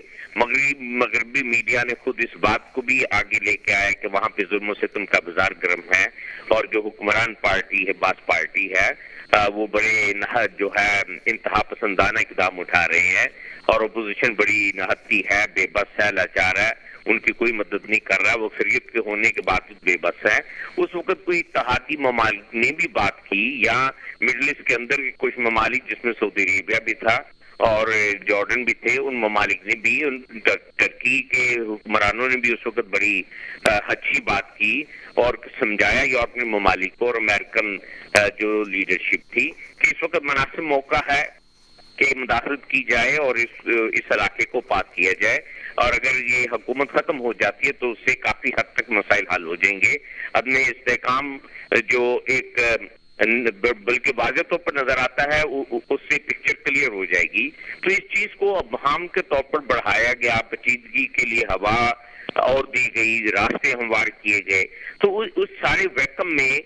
मगरबी मीडिया ने खुद इस बात को भी आगे लेके आया कि वहां पे जुल्म से तुमका बाजार गर्म है, और जो हुक्मरान पार्टी है, बास पार्टी है, वो बड़े जो है इंतहा पसंदाना इकदाम उठा रहे हैं, और अपोजिशन बड़ी नहत्ती है, बेबस है, लाचार है, उनकी कोई मदद नहीं कर रहा, वो खैरियत के होने के बाद बेबस है। उस वक्त कोई इत्तेहादी ममालिक ने भी बात की, या मिडल ईस्ट के अंदर के कुछ ममालिक जिसमें सऊदी अरेबिया भी था और जॉर्डन भी थे, उन ममालिक ने भी, टर्की के हुक्मरानों ने भी उस वक्त बड़ी अच्छी बात की और समझाया यूरोपीय ममालिक को और अमेरिकन जो लीडरशिप थी कि इस वक्त मुनासिब मौका है कि मुदाखलत की जाए और इस इलाके को पाक किया जाए, और अगर ये हुकूमत खत्म हो जाती है तो उससे काफी हद तक मसाइल हल हो जाएंगे। अपने इस्तेकाम जो एक बल्कि वाज़ेह तौर पर नजर आता है उससे पिक्चर क्लियर हो जाएगी। तो इस चीज को अबहाम के तौर पर बढ़ाया गया, पेचीदगी के लिए हवा और दी गई, रास्ते हमवार किए गए, तो उस सारे वैकम में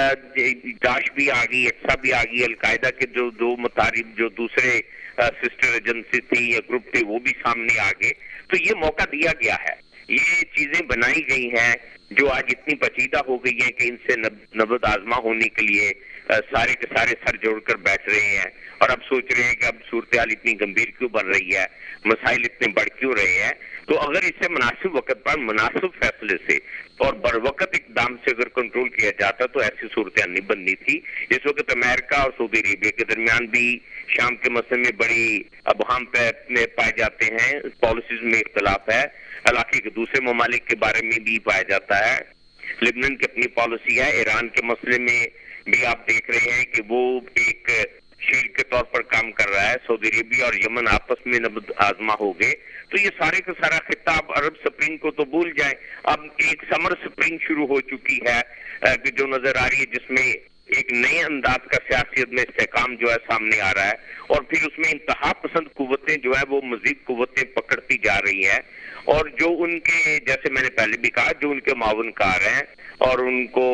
दाश भी आ गई, एक्सा भी आ गई, अलकायदा के जो दो मुतारिब जो दूसरे सिस्टर एजेंसी थी या ग्रुप थे वो भी सामने आ गए। तो ये मौका दिया गया है, ये चीजें बनाई गई हैं जो आज इतनी पेचीदा हो गई हैं कि इनसे नबद आजमा होने के लिए सारे के सारे सर जोड़कर बैठ रहे हैं, और अब सोच रहे हैं कि अब सूरत हाल इतनी गंभीर क्यों बन रही है, मसाइल इतने बढ़ क्यों रहे हैं। तो अगर इसे मुनासिब वक्त पर मुनासिब फैसले से और बर वक्त इकदाम से अगर कंट्रोल किया जाता तो ऐसी सूरत हाल नहीं बननी थी। इस वक्त अमेरिका और सऊदी अरेबिया के दरमियान भी शाम के मसले में बड़ी अबहाम पाए जाते हैं, पॉलिसीज में इख्तलाफ है, इलाके के दूसरे ममालिक के बारे में भी पाया जाता है, लेबनान की अपनी पॉलिसी है, ईरान के मसले में भी आप देख रहे हैं कि वो एक शील्ड के तौर पर काम कर रहा है, सऊदी अरेबिया और यमन आपस में नबद आजमा हो गए। तो ये सारे का सारा खिताब अरब स्प्रिंग को तो भूल जाए, अब एक समर स्प्रिंग शुरू हो चुकी है जो नजर आ रही है, जिसमें एक नए अंदाज का सियासत में इस्तेकाम जो है सामने आ रहा है, और फिर उसमें इंतहा पसंद कुव्वतें जो है वो मजीद कुव्वतें पकड़ती जा रही है, और जो उनके, जैसे मैंने पहले भी कहा, जो उनके मावनकार हैं और उनको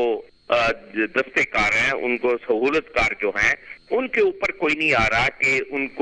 दस्तेकार हैं, उनको सहूलतकार जो हैं, उनके ऊपर कोई नहीं आ रहा कि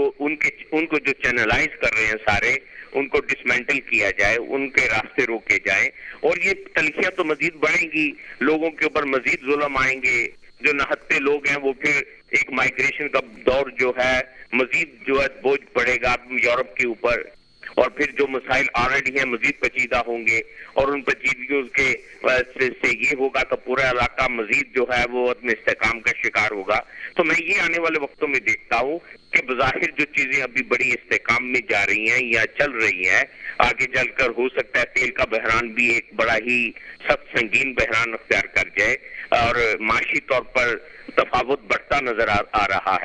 उनको जो चैनलाइज कर रहे हैं सारे, उनको डिसमेंटल किया जाए, उनके रास्ते रोके जाएं, और ये तलखियां तो मजीद बढ़ेंगी, लोगों के ऊपर मजीद जुल्म आएंगे, जो नहत्ते लोग हैं वो फिर एक माइग्रेशन का दौर जो है मजीद जो है बोझ पड़ेगा यूरोप के ऊपर, और फिर जो मसाइल ऑलरेडी हैं मजीद पेचीदा होंगे, और उन पेचीदगियों के से ये होगा तो पूरा इलाका मजीद जो है वो अपने इस्तेकाम का शिकार होगा। तो मैं ये आने वाले वक्तों में देखता हूँ कि बज़ाहिर जो चीजें अभी बड़ी इस्तेकाम में जा रही हैं या चल रही हैं, आगे चलकर हो सकता है तेल का बहरान भी एक बड़ा ही सख्त संगीन बहरान अख्तियार कर जाए, और माशी तौर पर तफावत बढ़ता नजर आ रहा है।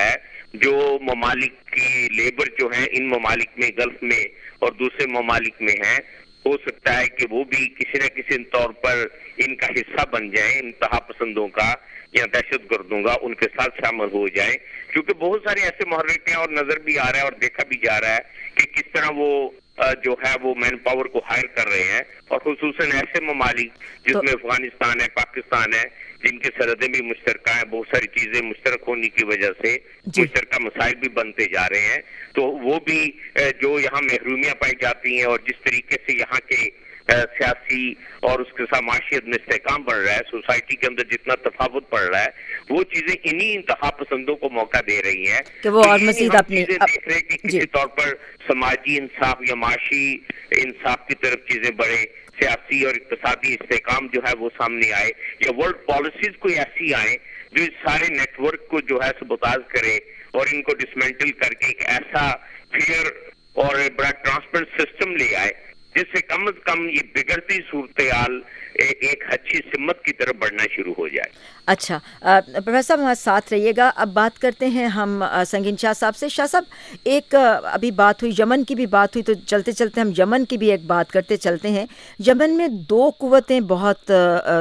جو ممالک کی لیبر جو ہیں ان ممالک میں گلف میں اور دوسرے ممالک میں ہیں، ہو سکتا ہے کہ وہ بھی کسی نہ کسی طور پر ان کا حصہ بن جائیں، انتہا پسندوں کا یا دہشت گردوں کا ان کے ساتھ شامل ہو جائیں، کیونکہ بہت سارے ایسے محرک ہیں اور نظر بھی آ رہا ہے اور دیکھا بھی جا رہا ہے کہ کس طرح وہ جو ہے وہ مین پاور کو ہائر کر رہے ہیں، اور خصوصاً ایسے ممالک جس میں افغانستان ہے، پاکستان ہے، جن کی سرحدیں بھی مشترکہ ہیں، بہت ساری چیزیں مشترک ہونے کی وجہ سے مشترکہ مسائل بھی بنتے جا رہے ہیں، تو وہ بھی جو یہاں محرومیاں پائی جاتی ہیں اور جس طریقے سے یہاں کے سیاسی اور اس کے ساتھ معاشیت میں استحکام بڑھ رہا ہے، سوسائٹی کے اندر جتنا تفاوت بڑھ رہا ہے، وہ چیزیں انہی انتہا پسندوں کو موقع دے رہی ہیں کہ وہ اور مزید اپنی دیکھ رہے کہ کسی طور پر سماجی انصاف یا معاشی انصاف کی طرف چیزیں بڑھے، سیاسی اور اقتصادی استحکام جو ہے وہ سامنے آئے، یا ورلڈ پالیسیز کوئی ایسی آئیں جو اس سارے نیٹ ورک کو جو ہے سبوتاژ کرے اور ان کو ڈسمینٹل کر کے ایک ایسا فیئر اور بڑا ٹرانسپیرنٹ سسٹم لے آئے جس سے کم از کم یہ بگڑتی صورتحال ایک اچھی سمت کی طرف بڑھنا شروع ہو جائے۔ اچھا پروفیسر صاحب ہمارے ساتھ رہیے گا۔ اب بات کرتے ہیں ہم سنگین شاہ صاحب سے۔ شاہ صاحب، ایک ابھی بات ہوئی، یمن کی بھی بات ہوئی، تو چلتے چلتے ہم یمن کی بھی ایک بات کرتے چلتے ہیں۔ یمن میں دو قوتیں بہت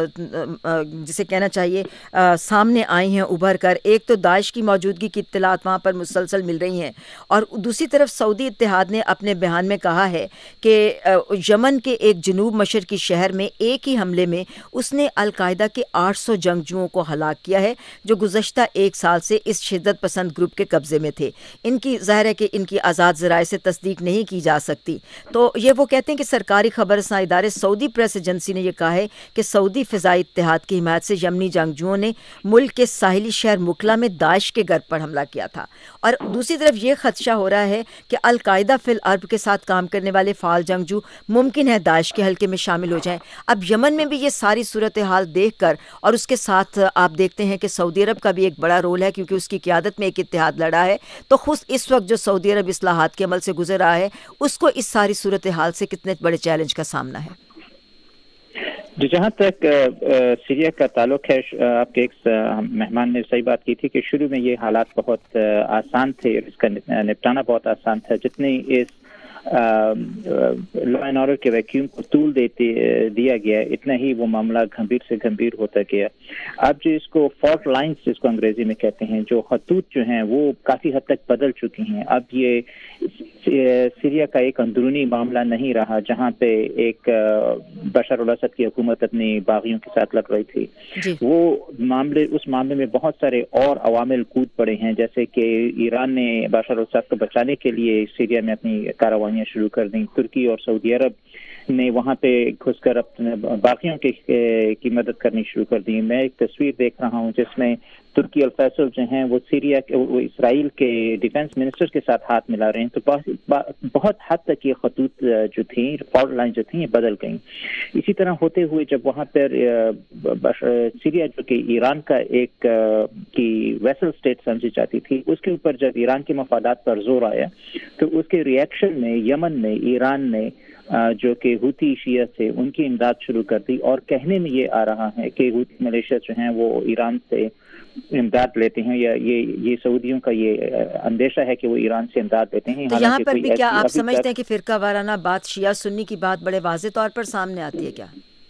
جسے کہنا چاہیے سامنے آئی ہیں ابھر کر۔ ایک تو داعش کی موجودگی کی اطلاعات وہاں پر مسلسل مل رہی ہیں، اور دوسری طرف سعودی اتحاد نے اپنے بیان میں کہا ہے کہ یمن کے ایک جنوب مشرقی شہر میں ایک ہی حملے میں اس نے القاعدہ کے 800 جنگجوؤں کو ہلاک کیا ہے جو گزشتہ ایک سال سے اس شدت پسند گروپ کے قبضے میں تھے۔ ان کی ظاہر ہے کہ ان کی آزاد ذرائع سے تصدیق نہیں کی جا سکتی، تو یہ وہ کہتے ہیں کہ سرکاری خبر رساں ادارے سعودی پریس ایجنسی نے یہ کہا ہے کہ سعودی فضائی اتحاد کی حمایت سے یمنی جنگجوؤں نے ملک کے ساحلی شہر مکلا میں داعش کے گھر پر حملہ کیا تھا۔ اور دوسری طرف یہ خدشہ ہو رہا ہے کہ القاعدہ فی العرب کے ساتھ کام کرنے والے فعال جنگجو ممکن ہے داعش کے حلقے میں شامل ہو جائیں۔ اب یمن میں بھی یہ ساری صورتحال دیکھ کر، اور اس کے ساتھ آپ دیکھتے ہیں کہ سعودی عرب کا بھی ایک بڑا رول ہے کیونکہ اس کی قیادت میں ایک اتحاد لڑا ہے، تو خود اس وقت جو سعودی عرب اصلاحات کے عمل سے گزر رہا ہے اس کو اس ساری صورتحال سے کتنے بڑے چیلنج کا سامنا ہے؟ جہاں تک سیریا کا تعلق ہے، آپ کے ایک مہمان نے صحیح بات کی تھی کہ شروع میں یہ حالات بہت آسان تھے، اس کا نپٹانا بہت آسان تھا۔ جتنی اس لا اینڈ آرڈر کے ویکیوم کو طول دیا گیا اتنا ہی وہ معاملہ گھمبیر سے گھمبیر ہوتا گیا۔ اب جو اس کو فالٹ لائنز جس کو انگریزی میں کہتے ہیں، جو خطوط جو ہیں وہ کافی حد تک بدل چکی ہیں۔ اب یہ سیریا کا ایک اندرونی معاملہ نہیں رہا جہاں پہ ایک بشار الاسد کی حکومت اپنی باغیوں کے ساتھ لڑ رہی تھی، وہ اس معاملے میں بہت سارے اور عوامل کود پڑے ہیں، جیسے کہ ایران نے بشار الاسد کو بچانے کے لیے سیریا میں اپنی کارروائیاں شروع کر دیں، ترکی اور سعودی عرب نے وہاں پہ گھس کر اپنے باقیوں کی مدد کرنی شروع کر دی۔ میں ایک تصویر دیکھ رہا ہوں جس میں ترکی اور فیصل جو ہیں وہ اسرائیل کے ڈیفنس منسٹر کے ساتھ ہاتھ ملا رہے ہیں، تو بہت حد تک یہ خطوط جو تھیں، فالٹ لائن جو تھیں، یہ بدل گئیں۔ اسی طرح ہوتے ہوئے جب وہاں پر سیریا جو کہ ایران کا ایک کی ویسل اسٹیٹ سمجھی جاتی تھی، اس کے اوپر جب ایران کے مفادات پر زور آیا تو اس کے ریئیکشن میں یمن میں ایران نے جو کہ ہوتی شیعہ تھے ان کی امداد شروع کر دی، اور کہنے میں یہ آ رہا ہے کہ ہوتی ملیشیا جو ہیں وہ ایران سے امداد لیتے ہیں، یا یہ سعودیوں کا یہ اندیشہ ہے کہ وہ ایران سے امداد لیتے ہیں۔ تو یہاں پر بھی کیا آپ سمجھتے ہیں کہ فرقہ وارانہ بات شیعہ سنی کی بات بڑے واضح طور پر سامنے آتی ہے کیا؟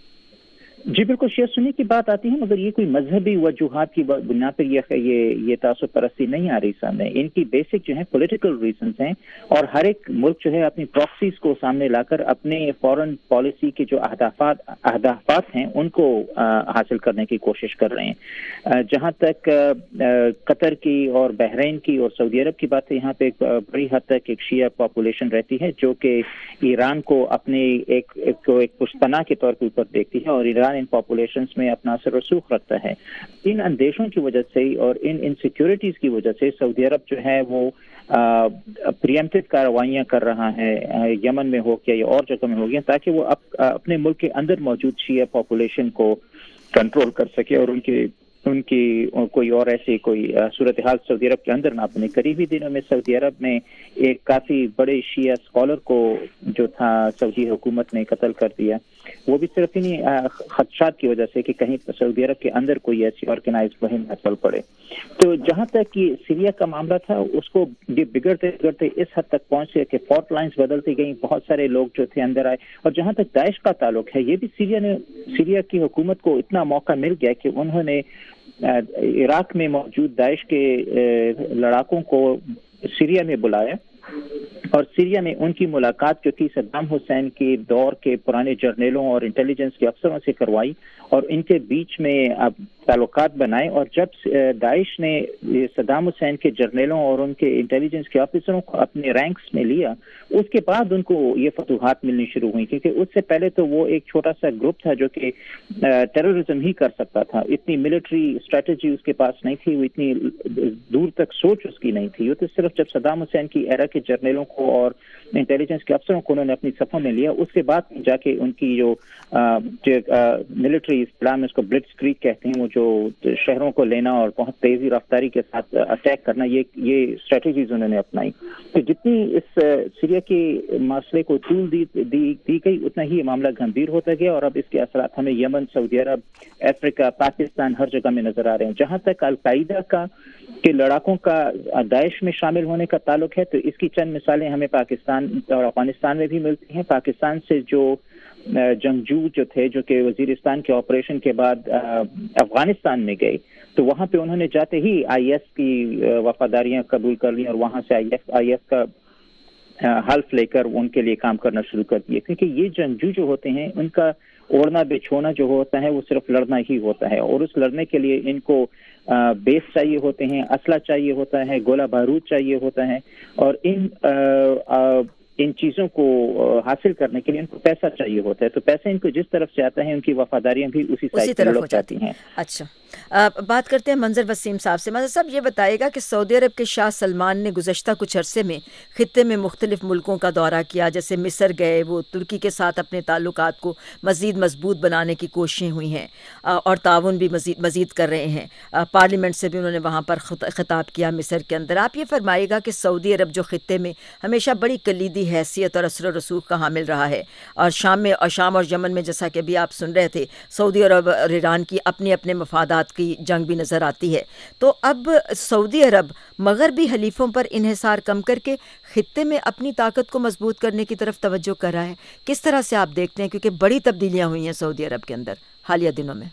جی بالکل، شیعہ سنی کی بات آتی ہے، مگر یہ کوئی مذہبی وجوہات کی بنا پر یہ تعصب پرستی نہیں آ رہی سامنے۔ ان کی بیسک جو ہے پولیٹیکل ریزنز ہیں، اور ہر ایک ملک جو ہے اپنی پراکسیز کو سامنے لا کر اپنے فورن پالیسی کے جو اہدافات ہیں ان کو حاصل کرنے کی کوشش کر رہے ہیں۔ جہاں تک قطر کی اور بحرین کی اور سعودی عرب کی بات ہے، یہاں پہ ایک بڑی حد تک ایک شیعہ پاپولیشن رہتی ہے جو کہ ایران کو اپنے ایک پشتپناہ کے طور کے اوپر دیکھتی ہے، اور ایران ان پاپولیشنز میں اپنا اثر رسوخ رکھتا ہے۔ ان اندیشوں کی وجہ سے اور ان انسیکیورٹیز کی وجہ سے سعودی عرب جو ہے وہ پریمپٹیو کارروائیاں کر رہا ہے، یمن میں ہو گیا یا اور جگہ میں ہو گیا، تاکہ وہ اپنے ملک کے اندر موجود شیعہ پاپولیشن کو کنٹرول کر سکے اور ان کی کوئی اور ایسی کوئی صورتحال سعودی عرب کے اندر نہ بنے۔ قریبی دنوں میں سعودی عرب میں ایک کافی بڑے شیعہ اسکالر کو جو تھا سعودی حکومت نے قتل کر دیا۔ وہ بھی صرف انہیں خدشات کی وجہ سے کہ کہیں سعودی عرب کے اندر کوئی ایسی آرگنائز مہم نہ چل پڑے. تو جہاں تک کہ سیریا کا معاملہ تھا اس کو بگڑتے بگڑتے اس حد تک پہنچے کہ فالٹ لائنز بدلتی گئیں, بہت سارے لوگ جو تھے اندر آئے. اور جہاں تک داعش کا تعلق ہے, یہ بھی سیریا کی حکومت کو اتنا موقع مل گیا کہ انہوں نے عراق میں موجود داعش کے لڑاکوں کو سیریا میں بلایا اور سیریا میں ان کی ملاقات جو تھی صدام حسین کے دور کے پرانے جرنیلوں اور انٹیلیجنس کے افسروں سے کروائی اور ان کے بیچ میں اب تعلقات بنائے. اور جب داعش نے صدام حسین کے جرنیلوں اور ان کے انٹیلیجنس کے آفیسروں کو اپنے رینکس میں لیا, اس کے بعد ان کو یہ فتوحات ملنی شروع ہوئی, کیونکہ اس سے پہلے تو وہ ایک چھوٹا سا گروپ تھا جو کہ ٹیررزم ہی کر سکتا تھا. اتنی ملٹری اسٹریٹجی اس کے پاس نہیں تھی, وہ اتنی دور تک سوچ اس کی نہیں تھی. وہ تو صرف جب صدام حسین کی ایرا کے جرنیلوں کو اور انٹیلیجنس کے افسروں کو انہوں نے اپنی صفوں میں لیا, اس کے بعد جا کے ان کی جو ملٹری اصطلاح میں اس کو بلٹس کریگ کہتے ہیں, وہ جو شہروں کو لینا اور بہت تیزی رفتاری کے ساتھ اٹیک کرنا, یہ اسٹریٹجیز انہوں نے اپنائی. تو جتنی اس سیریا کے مسئلے کو طول دی گئی اتنا ہی یہ معاملہ گمبھیر ہوتا گیا, اور اب اس کے اثرات ہمیں یمن, سعودی عرب, افریقہ, پاکستان ہر جگہ میں نظر آ رہے ہیں. جہاں تک القاعدہ کا کے لڑاکوں کا داعش میں شامل ہونے کا تعلق ہے تو اس کی چند مثالیں ہمیں پاکستان اور افغانستان میں بھی ملتی ہیں. پاکستان سے جو جنگجو جو تھے جو کہ وزیرستان کے آپریشن کے بعد افغانستان میں گئے, تو وہاں پہ انہوں نے جاتے ہی آئی ایس کی وفاداریاں قبول کر لی اور وہاں سے آئی ایس کا حلف لے کر ان کے لیے کام کرنا شروع کر دیے. کیونکہ یہ جنگجو جو ہوتے ہیں ان کا اوڑھنا بچھونا جو ہوتا ہے وہ صرف لڑنا ہی ہوتا ہے, اور اس لڑنے کے لیے ان کو بیس چاہیے ہوتے ہیں, اسلحہ چاہیے ہوتا ہے, گولہ بارود چاہیے ہوتا ہے, اور ان چیزوں کو حاصل کرنے کے لیے ان کو پیسہ چاہیے ہوتا ہے. تو پیسہ ان کو جس طرف سے آتا ہے ان کی وفاداریاں بھی اسی طرف ہو جاتی ہیں. اچھا, بات کرتے ہیں منظر وسیم صاحب سے. منظر صاحب یہ بتائے گا کہ سعودی عرب کے شاہ سلمان نے گزشتہ کچھ عرصے میں خطے میں مختلف ملکوں کا دورہ کیا, جیسے مصر گئے, وہ ترکی کے ساتھ اپنے تعلقات کو مزید مضبوط بنانے کی کوششیں ہوئی ہیں اور تعاون بھی مزید کر رہے ہیں. پارلیمنٹ سے بھی انہوں نے وہاں پر خطاب کیا مصر کے اندر. آپ یہ فرمائے گا کہ سعودی عرب جو خطے میں ہمیشہ بڑی کلیدی حیثیت اور اثر و رسوخ کا حامل رہا ہے, اور شام اور یمن میں جیسا کہ ابھی آپ سن رہے تھے سعودی عرب اور ایران کی اپنے مفادات کی جنگ بھی نظر آتی ہے, تو اب سعودی عرب مغربی حلیفوں پر انحصار کم کر کے خطے میں اپنی طاقت کو مضبوط کرنے کی طرف توجہ کر رہا ہے. کس طرح سے آپ دیکھتے ہیں, کیونکہ بڑی تبدیلیاں ہوئی ہیں سعودی عرب کے اندر حالیہ دنوں میں؟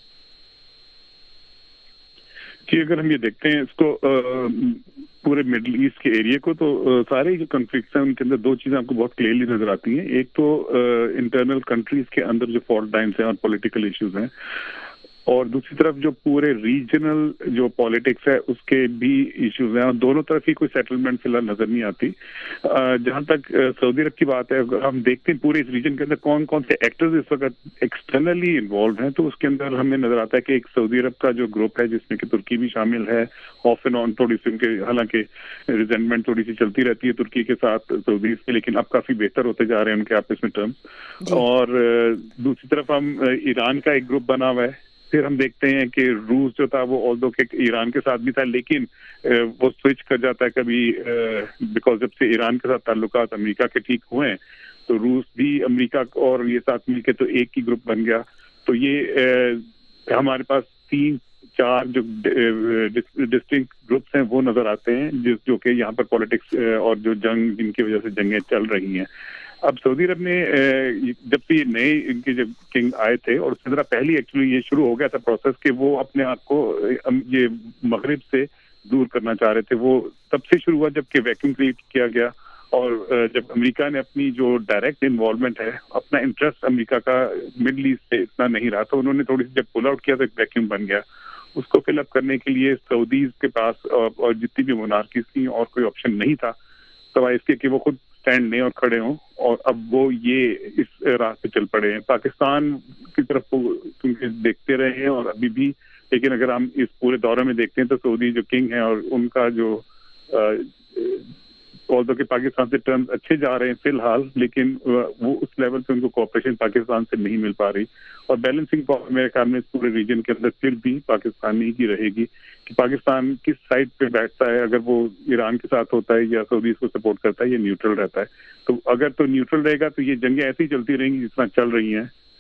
کہ اگر ہم یہ دیکھتے ہیں اس کو پورے مڈل ایسٹ کے ایریا کو, تو سارے جو کنفلکٹس ہیں ان کے اندر دو چیزیں آپ کو بہت کلیئرلی نظر آتی ہیں. ایک تو انٹرنل کنٹریز کے اندر جو فالٹ لائنس ہیں اور پولیٹیکل ایشوز ہیں, اور دوسری طرف جو پورے ریجنل جو پالیٹکس ہے اس کے بھی ایشوز ہیں, اور دونوں طرف ہی کوئی سیٹلمنٹ فی الحال نظر نہیں آتی. جہاں تک سعودی عرب کی بات ہے, اگر ہم دیکھتے ہیں پورے اس ریجن کے اندر کون کون سے ایکٹرز اس وقت ایکسٹرنلی انوالوڈ ہیں, تو اس کے اندر ہمیں نظر آتا ہے کہ ایک سعودی عرب کا جو گروپ ہے جس میں کہ ترکی بھی شامل ہے, آف اینڈ آن تھوڑی سی ان کے حالانکہ ریزنٹمنٹ تھوڑی سی چلتی رہتی ہے ترکی کے ساتھ سعودیز کے, لیکن اب کافی بہتر ہوتے جا رہے ہیں ان کے آپس میں ٹرمز. اور دوسری طرف ہم ایران کا ایک گروپ بنا ہوا ہے. پھر ہم دیکھتے ہیں کہ روس جو تھا وہ آلدو کہ ایران کے ساتھ بھی تھا, لیکن وہ سوئچ کر جاتا ہے کبھی, بیکاز جب سے ایران کے ساتھ تعلقات امریکہ کے ٹھیک ہوئے ہیں تو روس بھی امریکہ اور یہ ساتھ مل کے تو ایک ہی گروپ بن گیا. تو یہ ہمارے پاس 3-4 جو ڈسٹنکٹ گروپس ہیں وہ نظر آتے ہیں, جو کہ یہاں پر پالیٹکس اور جو جنگ جن کی وجہ سے جنگیں چل رہی ہیں. اب سعودی عرب نے جب سے یہ نئے ان کے جب کنگ آئے تھے, اور اس سے ذرا پہلی ایکچولی یہ شروع ہو گیا تھا پروسیس کہ وہ اپنے آپ کو یہ مغرب سے دور کرنا چاہ رہے تھے. وہ تب سے شروع ہوا جب کہ ویکیوم کریٹ کیا گیا, اور جب امریکہ نے اپنی جو ڈائریکٹ انوالومنٹ ہے, اپنا انٹرسٹ امریکہ کا مڈل ایسٹ سے اتنا نہیں رہا, تو انہوں نے تھوڑی سی جب پل آؤٹ کیا تو ایک ویکیوم بن گیا. اس کو فل اپ کرنے کے لیے سعودیز کے پاس اور جتنی بھی مونارکیز تھیں اور کوئی آپشن نہیں تھا سوائے اس کے کہ وہ خود اسٹینڈ لیں اور کھڑے ہوں, اور اب وہ یہ اس راہ پہ چل پڑے ہیں. پاکستان کی طرف کیونکہ دیکھتے رہے ہیں اور ابھی بھی, لیکن اگر ہم اس پورے دورے میں دیکھتے ہیں تو سعودی جو کنگ ہیں اور ان کا جو آلدو کہ پاکستان سے ٹرمز اچھے جا رہے ہیں فی الحال, لیکن وہ اس لیول پہ ان کو کوآپریشن پاکستان سے نہیں مل پا رہی. اور بیلنسنگ پاور میرے خیال میں اس پورے ریجن کے اندر پھر بھی پاکستان ہی کی رہے گی کہ پاکستان کس سائڈ پہ بیٹھتا ہے, اگر وہ ایران کے ساتھ ہوتا ہے یا سعودیز کو سپورٹ کرتا ہے یا نیوٹرل رہتا ہے. تو اگر تو نیوٹرل رہے گا تو یہ جنگیں ایسی ہی چلتی رہیں گی جس طرح چل رہی ہیں,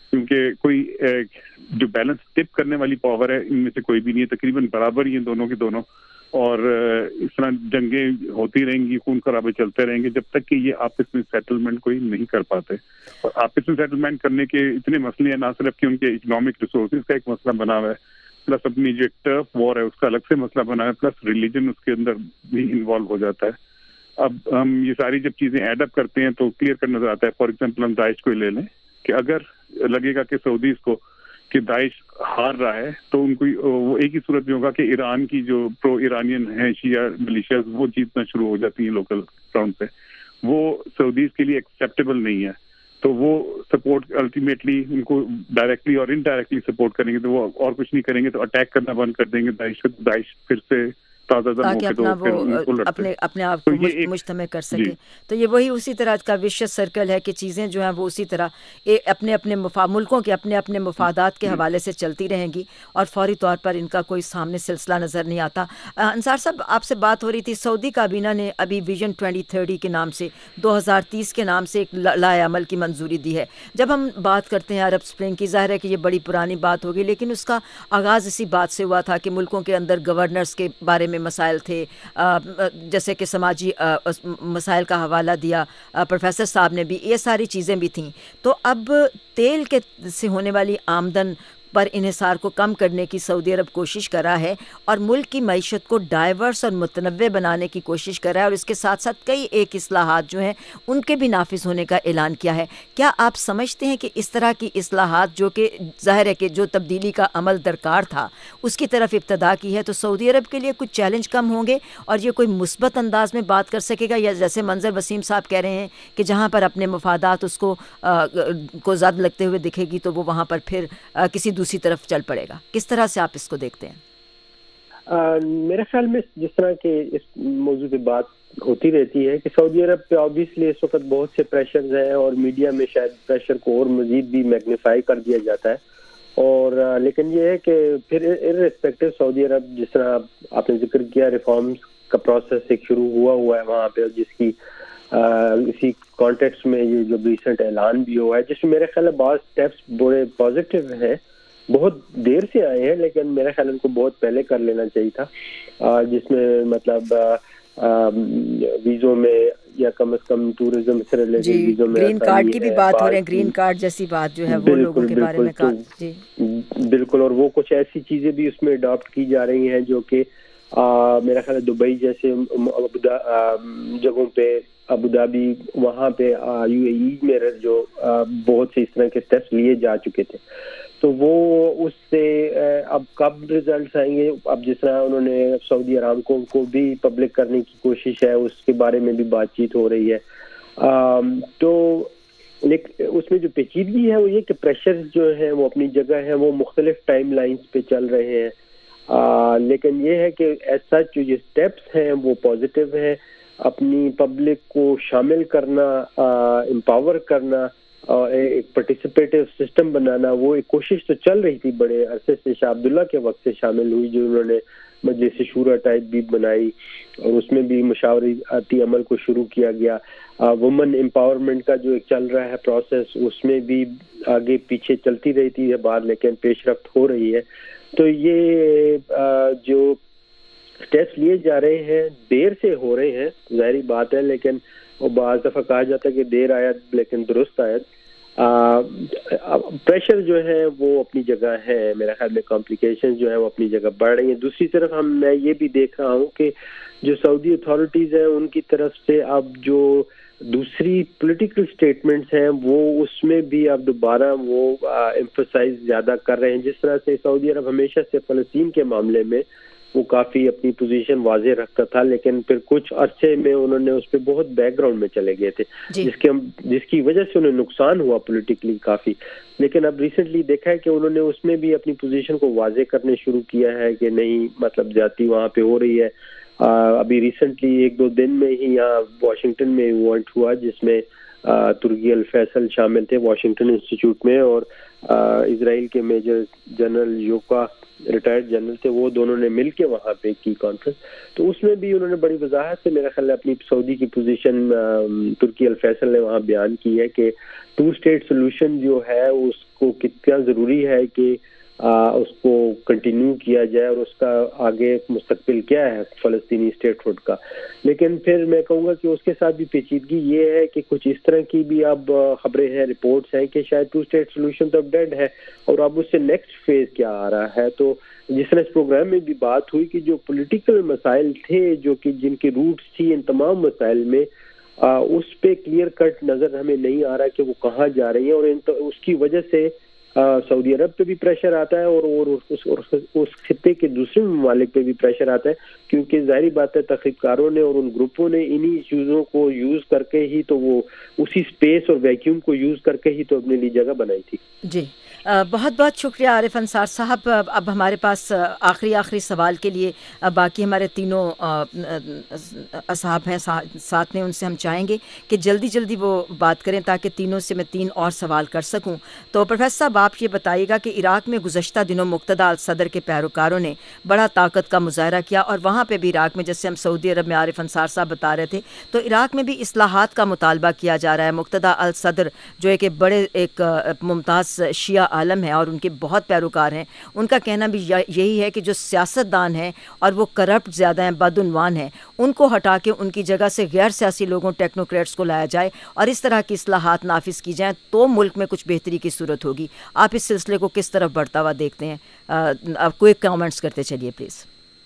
کیونکہ کوئی جو بیلنس ٹپ کرنے والی پاور ہے ان میں سے کوئی بھی نہیں ہے، تقریباً برابر ہی ہیں دونوں کے دونوں، اور اس طرح جنگیں ہوتی رہیں گی، خون خرابے چلتے رہیں گے جب تک کہ یہ آپس میں سیٹلمنٹ کوئی نہیں کر پاتے. اور آپس میں سیٹلمنٹ کرنے کے اتنے مسئلے ہیں، نہ صرف کہ ان کے اکنامک ریسورسز کا ایک مسئلہ بنا ہوا ہے، پلس اپنی جو ایک ٹرف وار ہے اس کا الگ سے مسئلہ بنا ہے، پلس ریلیجن اس کے اندر بھی انوالو ہو جاتا ہے. اب ہم یہ ساری جب چیزیں ایڈ اپ کرتے ہیں تو کلیئر کر نظر آتا ہے. فار ایگزامپل ہم داعش کو لے لیں کہ اگر لگے گا کہ سعودیز کو کہ داعش ہار رہا ہے تو ان کو وہ ایک ہی صورت میں ہوگا کہ ایران کی جو پرو ایرانین ہیں شیعہ ملیشیاز وہ جیتنا شروع ہو جاتی ہیں لوکل گراؤنڈ پہ. وہ سعودیز کے لیے ایکسیپٹیبل نہیں ہے، تو وہ سپورٹ الٹیمیٹلی ان کو ڈائریکٹلی اور انڈائریکٹلی سپورٹ کریں گے، تو وہ اور کچھ نہیں کریں گے تو اٹیک کرنا بند کر دیں گے داعش کو. داعش پھر سے تازہ دم ہو کے اپنا وہ اپنے آپ کو مجتمع کر سکے. تو یہ وہی اسی طرح کا وشیس سرکل ہے کہ چیزیں جو ہیں وہ اسی طرح اپنے اپنے ملکوں کے اپنے اپنے مفادات کے حوالے سے چلتی رہیں گی اور فوری طور پر ان کا کوئی سامنے سلسلہ نظر نہیں آتا. انصار صاحب آپ سے بات ہو رہی تھی، سعودی کابینہ نے ابھی ویژن 2030 کے نام سے 2030 کے نام سے ایک لائحہ عمل کی منظوری دی ہے. جب ہم بات کرتے ہیں عرب اسپرنگ کی، ظاہر ہے کہ یہ بڑی پرانی بات ہوگی، لیکن اس کا آغاز اسی بات سے ہوا تھا کہ ملکوں کے اندر گورنرز کے بارے میں مسائل تھے، جیسے کہ سماجی مسائل کا حوالہ دیا پروفیسر صاحب نے بھی، یہ ساری چیزیں بھی تھیں. تو اب تیل کے سے ہونے والی آمدن پر انحصار کو کم کرنے کی سعودی عرب کوشش کر رہا ہے اور ملک کی معیشت کو ڈائیورس اور متنوع بنانے کی کوشش کر رہا ہے، اور اس کے ساتھ ساتھ کئی ایک اصلاحات جو ہیں ان کے بھی نافذ ہونے کا اعلان کیا ہے. کیا آپ سمجھتے ہیں کہ اس طرح کی اصلاحات جو کہ ظاہر ہے کہ جو تبدیلی کا عمل درکار تھا اس کی طرف ابتدا کی ہے، تو سعودی عرب کے لیے کچھ چیلنج کم ہوں گے اور یہ کوئی مثبت انداز میں بات کر سکے گا، یا جیسے منظر وسیم صاحب کہہ رہے ہیں کہ جہاں پر اپنے مفادات اس کو زد لگتے ہوئے دکھے گی تو وہ وہاں پر پھر کسی دوسری طرف چل پڑے گا؟ کس طرح سے آپ اس کو دیکھتے ہیں؟ میرے خیال میں جس طرح کے اس موضوع پہ بات ہوتی رہتی ہے کہ سعودی عرب پہ آبویسلی اس وقت بہت سے پریشرز ہیں اور میڈیا میں شاید پریشر کو اور مزید بھی میگنیفائی کر دیا جاتا ہے، اور لیکن یہ ہے کہ پھر ارریسپیکٹو سعودی عرب جس طرح آپ نے ذکر کیا ریفارمز کا پروسیس ایک شروع ہوا ہے وہاں پہ، جس کی اسی کانٹیکسٹ میں یہ جو ریسنٹ اعلان بھی ہوا ہے جس میں میرے خیال ہے بعض اسٹیپس بڑے پازیٹیو ہیں، بہت دیر سے آئے ہیں لیکن میرے خیال ان کو بہت پہلے کر لینا چاہیے تھا، جس میں مطلب ویزوں میں یا کم از کم ٹورزم سے ریلیٹڈ ویزوں میں گرین کارڈ کی بھی بات ہو رہی ہے، گرین کارڈ جیسی بات جو ہے وہ لوگوں کے بارے میں جی بالکل، اور وہ کچھ ایسی چیزیں بھی اس میں اڈاپٹ کی جا رہی ہیں جو کہ میرا خیال ہے دبئی جیسے جگہوں پہ، ابو دھابی، وہاں پہ یو اے ای میں جو بہت سے اس طرح کے اسٹیپس لیے جا چکے تھے، تو وہ اس سے اب کب ریزلٹس آئیں گے. اب جس طرح انہوں نے سعودی ارامکو کو بھی پبلک کرنے کی کوشش ہے، اس کے بارے میں بھی بات چیت ہو رہی ہے، تو اس میں جو پیچیدگی ہے وہ یہ کہ پریشر جو ہے وہ اپنی جگہ ہے، وہ مختلف ٹائم لائنز پہ چل رہے ہیں، لیکن یہ ہے کہ ایز سچ جو یہ اسٹیپس ہیں وہ پازیٹیو ہیں. اپنی پبلک کو شامل کرنا، امپاور کرنا اور ایک پارٹیسپیٹیو سسٹم بنانا، وہ ایک کوشش تو چل رہی تھی بڑے عرصے سے، شاہ عبداللہ کے وقت سے شامل ہوئی جو انہوں نے مجلس شورا ٹائپ بھی بنائی اور اس میں بھی مشاورتی عمل کو شروع کیا گیا. وومن امپاورمنٹ کا جو ایک چل رہا ہے پروسیس، اس میں بھی آگے پیچھے چلتی رہتی ہے بات، لیکن پیش رفت ہو رہی ہے. تو یہ جو اسٹیپس لیے جا رہے ہیں دیر سے ہو رہے ہیں، ظاہری بات ہے، لیکن وہ بعض دفعہ کہا جاتا ہے کہ دیر آیت لیکن درست آیت. پریشر جو ہے وہ اپنی جگہ ہے، میرا خیال میں کمپلیکیشن جو ہے وہ اپنی جگہ بڑھ رہی ہیں. دوسری طرف میں یہ بھی دیکھ رہا ہوں کہ جو سعودی اتھارٹیز ہیں ان کی طرف سے اب جو دوسری پولیٹیکل سٹیٹمنٹس ہیں وہ اس میں بھی اب دوبارہ وہ ایمفسائز زیادہ کر رہے ہیں. جس طرح سے سعودی عرب ہمیشہ سے فلسطین کے معاملے میں وہ کافی اپنی پوزیشن واضح رکھتا تھا، لیکن پھر کچھ عرصے میں انہوں نے اس پہ بہت بیک گراؤنڈ میں چلے گئے تھے جس کی وجہ سے انہیں نقصان ہوا پولیٹیکلی کافی. لیکن اب ریسنٹلی دیکھا ہے کہ انہوں نے اس میں بھی اپنی پوزیشن کو واضح کرنے شروع کیا ہے کہ نہیں، مطلب زیادتی وہاں پہ ہو رہی ہے. ابھی ریسنٹلی 1-2 دن میں ہی یہاں واشنگٹن میں ایونٹ ہوا جس میں ترکی الفیصل شامل تھے واشنگٹن انسٹیٹیوٹ میں، اور اسرائیل کے میجر جنرل یوکا ریٹائرڈ جنرل تھے، وہ دونوں نے مل کے وہاں پہ کی کانفرنس. تو اس میں بھی انہوں نے بڑی وضاحت سے میرا خیال ہے اپنی سعودی کی پوزیشن ترکی الفیصل نے وہاں بیان کی ہے کہ 2 اسٹیٹ سولوشن جو ہے اس کو کتنا ضروری ہے کہ اس کو کنٹینیو کیا جائے اور اس کا آگے مستقبل کیا ہے فلسطینی اسٹیٹ ہوڈ کا. لیکن پھر میں کہوں گا کہ اس کے ساتھ بھی پیچیدگی یہ ہے کہ کچھ اس طرح کی بھی اب خبریں ہیں, رپورٹس ہیں کہ شاید 2 اسٹیٹ سولوشن تو اب ڈیڈ ہے, اور اب اس سے نیکسٹ فیز کیا آ رہا ہے. تو جس طرح اس پروگرام میں بھی بات ہوئی کہ جو پولیٹیکل مسائل تھے جو کہ جن کی روٹس تھی ان تمام مسائل میں, اس پہ کلیئر کٹ نظر ہمیں نہیں آ رہا کہ وہ کہاں جا رہی ہیں, اور اس کی وجہ سے سعودی عرب پہ بھی پریشر آتا ہے اور اس خطے کے دوسرے ممالک پہ بھی پریشر آتا ہے, کیونکہ ظاہری بات ہے تحقیق کاروں نے اور ان گروپوں نے انہی چیزوں کو یوز کر کے ہی تو وہ اسی سپیس اور ویکیوم کو یوز کر کے ہی تو اپنے لیے جگہ بنائی تھی. جی بہت بہت شکریہ عارف انصار صاحب. اب ہمارے پاس آخری سوال کے لیے باقی ہمارے تینوں اصحاب ہیں ساتھ میں, ان سے ہم چاہیں گے کہ جلدی وہ بات کریں تاکہ تینوں سے میں 3 اور سوال کر سکوں. تو پروفیسر صاحب آپ یہ بتائیے گا کہ عراق میں گزشتہ دنوں مقتدی الصدر کے پیروکاروں نے بڑا طاقت کا مظاہرہ کیا, اور وہاں پہ بھی عراق میں جیسے ہم سعودی عرب میں عارف انصار صاحب بتا رہے تھے, تو عراق میں بھی اصلاحات کا مطالبہ کیا جا رہا ہے. مقتدی الصدر جو ایک بڑے ایک ممتاز شیعہ عالم ہے اور ان کے بہت پیروکار ہیں, ان کا کہنا بھی یہی ہے کہ جو سیاستدان ہیں اور وہ کرپٹ زیادہ ہیں, بدعنوان ہیں, ان کو ہٹا کے ان کی جگہ سے غیر سیاسی لوگوں ٹیکنوکریٹس کو لایا جائے اور اس طرح کی اصلاحات نافذ کی جائیں تو ملک میں کچھ بہتری کی صورت ہوگی. آپ اس سلسلے کو کس طرف بڑھتا ہوا دیکھتے ہیں؟ آپ کوئی کامنٹس کرتے چلیے پلیز.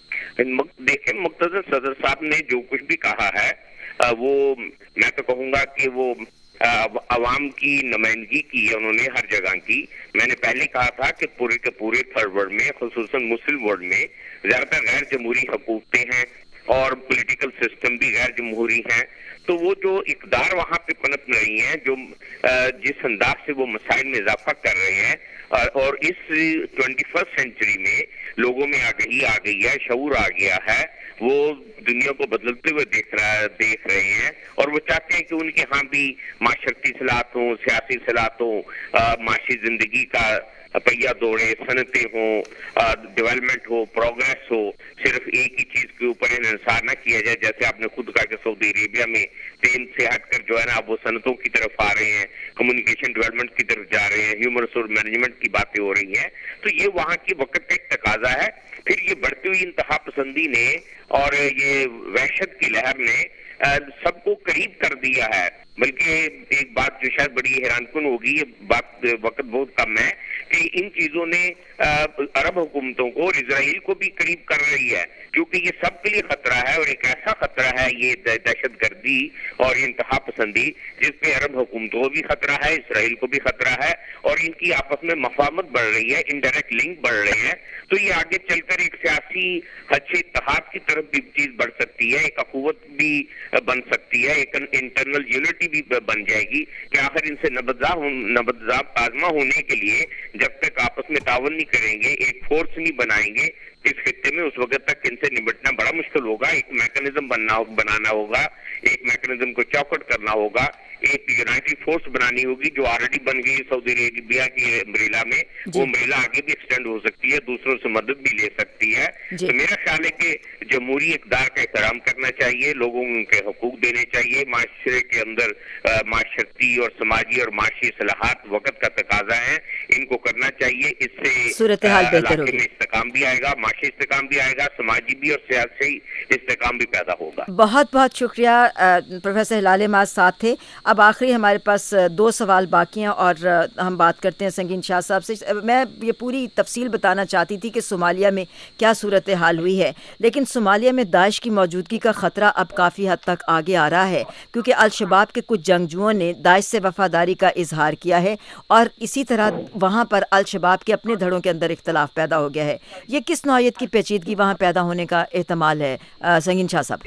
دیکھیں مقتدر صدر صاحب نے جو کچھ بھی کہا ہے وہ میں تو کہوں گا کہ وہ عوام کی نمائندگی کی ہے انہوں نے ہر جگہ کی. میں نے پہلے کہا تھا کہ پورے کے پورے تھرڈ ورلڈ میں خصوصاً مسلم ورلڈ میں زیادہ تر غیر جمہوری حکومتیں ہیں اور پولیٹیکل سسٹم بھی غیر جمہوری ہیں. تو وہ جو اقدار وہاں پہ پنپ رہی ہیں, جو جس انداز سے وہ مسائل میں اضافہ کر رہے ہیں, اور اس 21 سینچری میں لوگوں میں آگہی آ گئی ہے, شعور آ گیا ہے, وہ دنیا کو بدلتے ہوئے دیکھ رہے ہیں اور وہ چاہتے ہیں کہ ان کے ہاں بھی معاشرتی اصلاحات ہوں, سیاسی اصلاحات ہوں, معاشی زندگی کا پہیا دوڑے, صنعتیں ہوں, ڈیولپمنٹ ہو, پروگریس ہو. صرف ایک ہی چیز کے اوپر انحصار نہ کیا جائے, جیسے آپ نے خود کہا کہ سعودی عربیہ میں تیل سے ہٹ کر جو ہے نا اب وہ صنعتوں کی طرف آ رہے ہیں, کمیونیکیشن ڈیولپمنٹ کی طرف جا رہے ہیں, ہیومن ریسورس مینجمنٹ کی باتیں ہو رہی ہیں. تو یہ وہاں کی وقت کا ایک تقاضا ہے. پھر یہ بڑھتی ہوئی انتہا پسندی نے اور یہ وحشت کی لہر نے سب کو قریب کر دیا ہے. بلکہ ایک بات جو شاید بڑی حیران کن ہوگی, یہ بات وقت بہت کم ہے, کہ ان چیزوں نے عرب حکومتوں کو اور اسرائیل کو بھی قریب کر رہی ہے, کیونکہ یہ سب کے لیے خطرہ ہے اور ایک ایسا خطرہ ہے یہ دہشت گردی اور انتہا پسندی جس پہ عرب حکومتوں کو بھی خطرہ ہے, اسرائیل کو بھی خطرہ ہے, اور ان کی آپس میں مفاہمت بڑھ رہی ہے, انڈائریکٹ لنک بڑھ رہے ہیں. تو یہ آگے چل کر ایک سیاسی اچھے اتحاد کی طرف بھی چیز بڑھ سکتی ہے, ایک اخوت بھی بن سکتی ہے, ایک انٹرنل یونٹی بھی بن جائے گی کہ آخر ان سے نبض آزما ہونے کے لیے جب تک آپس میں تعاون نہیں کریں گے, ایک فورس نہیں بنائیں گے اس خطے میں, اس وقت تک ان سے نمٹنا بڑا مشکل ہوگا. ایک میکنزم بنانا ہوگا, ایک میکنزم کو چوکٹ کرنا ہوگا, ایک یونائٹڈ فورس بنانی ہوگی جو آلریڈی بن گئی سعودی عربیہ کی امبریلا میں. وہ امبریلا آگے بھی ایکسٹینڈ ہو سکتی ہے, دوسروں سے مدد بھی لے سکتی ہے. تو میرا خیال ہے کہ جمہوری اقدار کا احترام کرنا چاہیے, لوگوں کو ان کے حقوق دینے چاہیے. معاشرے کے اندر معاشرتی اور سماجی اور معاشی اصلاحات وقت کا تقاضا ہے, ان کو کرنا چاہیے. اس سے صورتحال بہتر ہوگی, میں استحکام بھی آئے گا, معاشی استحکام بھی آئے گا, سماجی بھی اور سیاسی استحکام بھی پیدا ہوگا. بہت بہت شکریہ پروفیسر ہلال احمد صاحب تھے. اب آخری ہمارے پاس 2 سوال باقی ہیں اور ہم بات کرتے ہیں سنگین شاہ صاحب سے. میں یہ پوری تفصیل بتانا چاہتی تھی کہ صومالیہ میں کیا صورتحال ہوئی ہے, لیکن صومالیہ میں داعش کی موجودگی کا خطرہ اب کافی حد تک آگے آ رہا ہے, کیونکہ الشباب کے کچھ جنگجوؤں نے داعش سے وفاداری کا اظہار کیا ہے, اور اسی طرح وہاں پر الشباب کے اپنے دھڑوں کے اندر اختلاف پیدا ہو گیا ہے. یہ کس نوعیت کی پیچیدگی وہاں پیدا ہونے کا احتمال ہے سنگین شاہ صاحب؟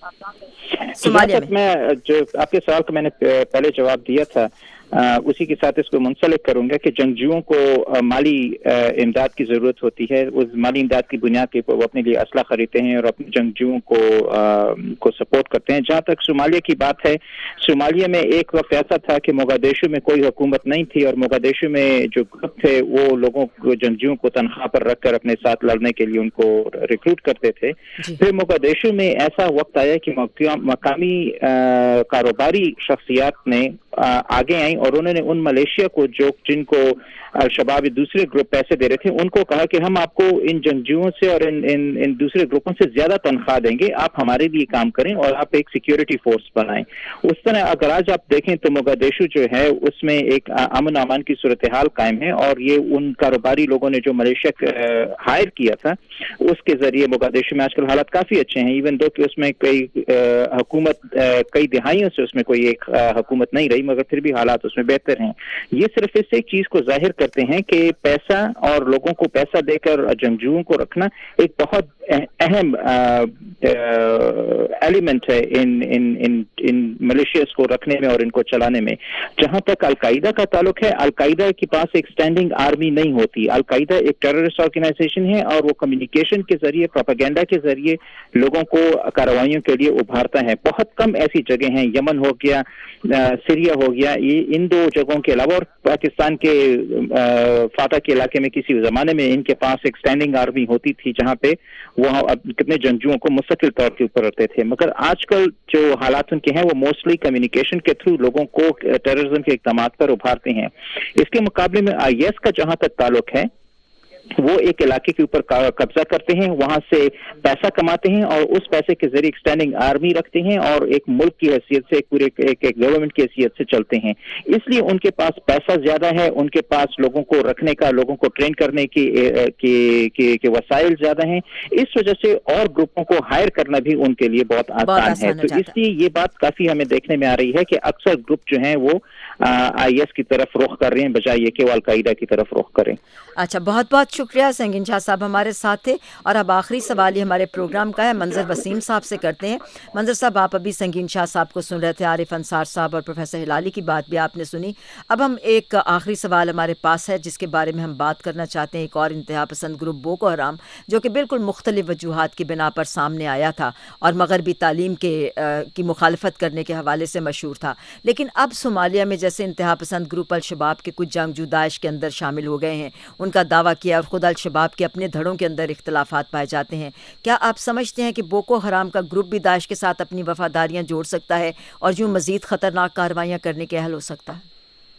صومالیہ میں جو آپ کے سوال کا میں نے پہلے جواب دیا تھا, اسی کے ساتھ اس کو منسلک کروں گا کہ جنگجوؤں کو مالی امداد کی ضرورت ہوتی ہے. اس مالی امداد کی بنیاد کے اوپر وہ اپنے لیے اسلحہ خریدتے ہیں اور اپنے جنگجوؤں کو سپورٹ کرتے ہیں. جہاں تک صومالیہ کی بات ہے, صومالیہ میں ایک وقت ایسا تھا کہ موگادیشو میں کوئی حکومت نہیں تھی, اور موگادیشو میں جو گروپ تھے وہ لوگوں کو, جنگجوؤں کو تنخواہ پر رکھ کر اپنے ساتھ لڑنے کے لیے ان کو ریکروٹ کرتے تھے. پھر موگادیشو میں ایسا وقت آیا کہ مقامی کاروباری شخصیات نے आगे आई और उन्होंने उन मलेशिया को जिनको अल-शबाब दूसरे ग्रुप पैसे दे रहे थे उनको कहा कि हम आपको इन जंगजुओं से और इन दूसरे ग्रुपों से ज्यादा तनख्वाह देंगे, आप हमारे लिए काम करें और आप एक सिक्योरिटी फोर्स बनाएं। उस तरह अगर आज आप देखें तो मोगादिशु जो है उसमें एक अमन अमान की सूरत हाल कायम है और ये उन कारोबारी लोगों ने जो मलेशिया हायर किया था उसके जरिए मोगादिशु में आजकल हालात काफी अच्छे हैं, इवन दो कि उसमें कई हुकूमत कई दिहाइयों से उसमें कोई एक हुकूमत नहीं रही मगर फिर भी हालात उसमें बेहतर हैं। ये सिर्फ इस एक चीज को जाहिर करते हैं कि पैसा और लोगों को पैसा देकर जंगजुओं को रखना एक बहुत अहम एलिमेंट है इन मलेशियस को रखने में और इनको चलाने में। जहां तक अलकायदा का ताल्लुक है, अलकायदा के पास एक स्टैंडिंग आर्मी नहीं होती। अलकायदा एक टेररिस्ट ऑर्गेनाइजेशन है और वो कम्युनिकेशन के जरिए, प्रोपेगेंडा के जरिए लोगों को कार्रवाइयों के लिए उभारता है। बहुत कम ऐसी जगह हैं, यमन हो गया, सीरिया हो गया, ये इन दो जगहों के अलावा और पाकिस्तान के फाता के इलाके में किसी जमाने में इनके पास एक स्टैंडिंग आर्मी होती थी जहां पे वहाँ कितने जंगजुओं को मुस्तकिल तौर के ऊपर रहते थे। मगर आजकल जो हालात उनके हैं वो मोस्टली कम्युनिकेशन के थ्रू लोगों को टेररिज्म के इक़दाम पर उभारते हैं। इसके मुकाबले में IS का जहां तक ताल्लुक है वो एक इलाके के ऊपर कब्जा करते हैं, वहां से पैसा कमाते हैं और उस पैसे के जरिए एक स्टैंडिंग आर्मी रखते हैं और एक मुल्क की हैसियत से एक गवर्नमेंट की हैसियत से चलते हैं। इसलिए उनके पास पैसा ज्यादा है, उनके पास लोगों को रखने का, लोगों को ट्रेन करने के वसाइल ज्यादा हैं। इस वजह से और ग्रुपों को हायर करना भी उनके लिए बहुत आसान है। तो इसलिए ये बात काफी हमें देखने में आ रही है कि अक्सर ग्रुप जो हैं वो IS की तरफ रुख कर रहे हैं बजाय ये कि वो अलकायदा की तरफ रुख करें। अच्छा, बहुत बहुत शुक्रिया संगीन शाह साहब हमारे साथ थे। और अब आखिरी सवाल ये हमारे प्रोग्राम का है, मंजर वसीम साहब से करते हैं। मंजर साहब, आप अभी संगीन शाह साहब को सुन रहे थे, आरिफ अंसार साहब और प्रोफेसर हिलाली की बात भी आपने सुनी। अब हम एक आखिरी सवाल हमारे पास है जिसके बारे में हम बात करना चाहते हैं। एक और इंतहा पसंद ग्रुप बोको हराम, जो कि बिल्कुल मुख्तलिफ वजूहात की बिना पर सामने आया था और मगरबी तालीम की मुखालफत करने के हवाले से मशहूर था, लेकिन अब सोमालिया में जैसे इंतहा पसंद ग्रुप अल-शबाब के कुछ जंगजू दाइश के अंदर शामिल हो गए हैं, उनका दावा किया और खुद अल-शबाब के अपने धड़ों के अंदर इख्तलाफात पाए जाते हैं। क्या आप समझते हैं कि बोको हराम का ग्रुप भी दाइश के साथ अपनी वफादारियां जोड़ सकता है और यूं मजीद खतरनाक कार्रवाइयां करने के अहल हो सकता है?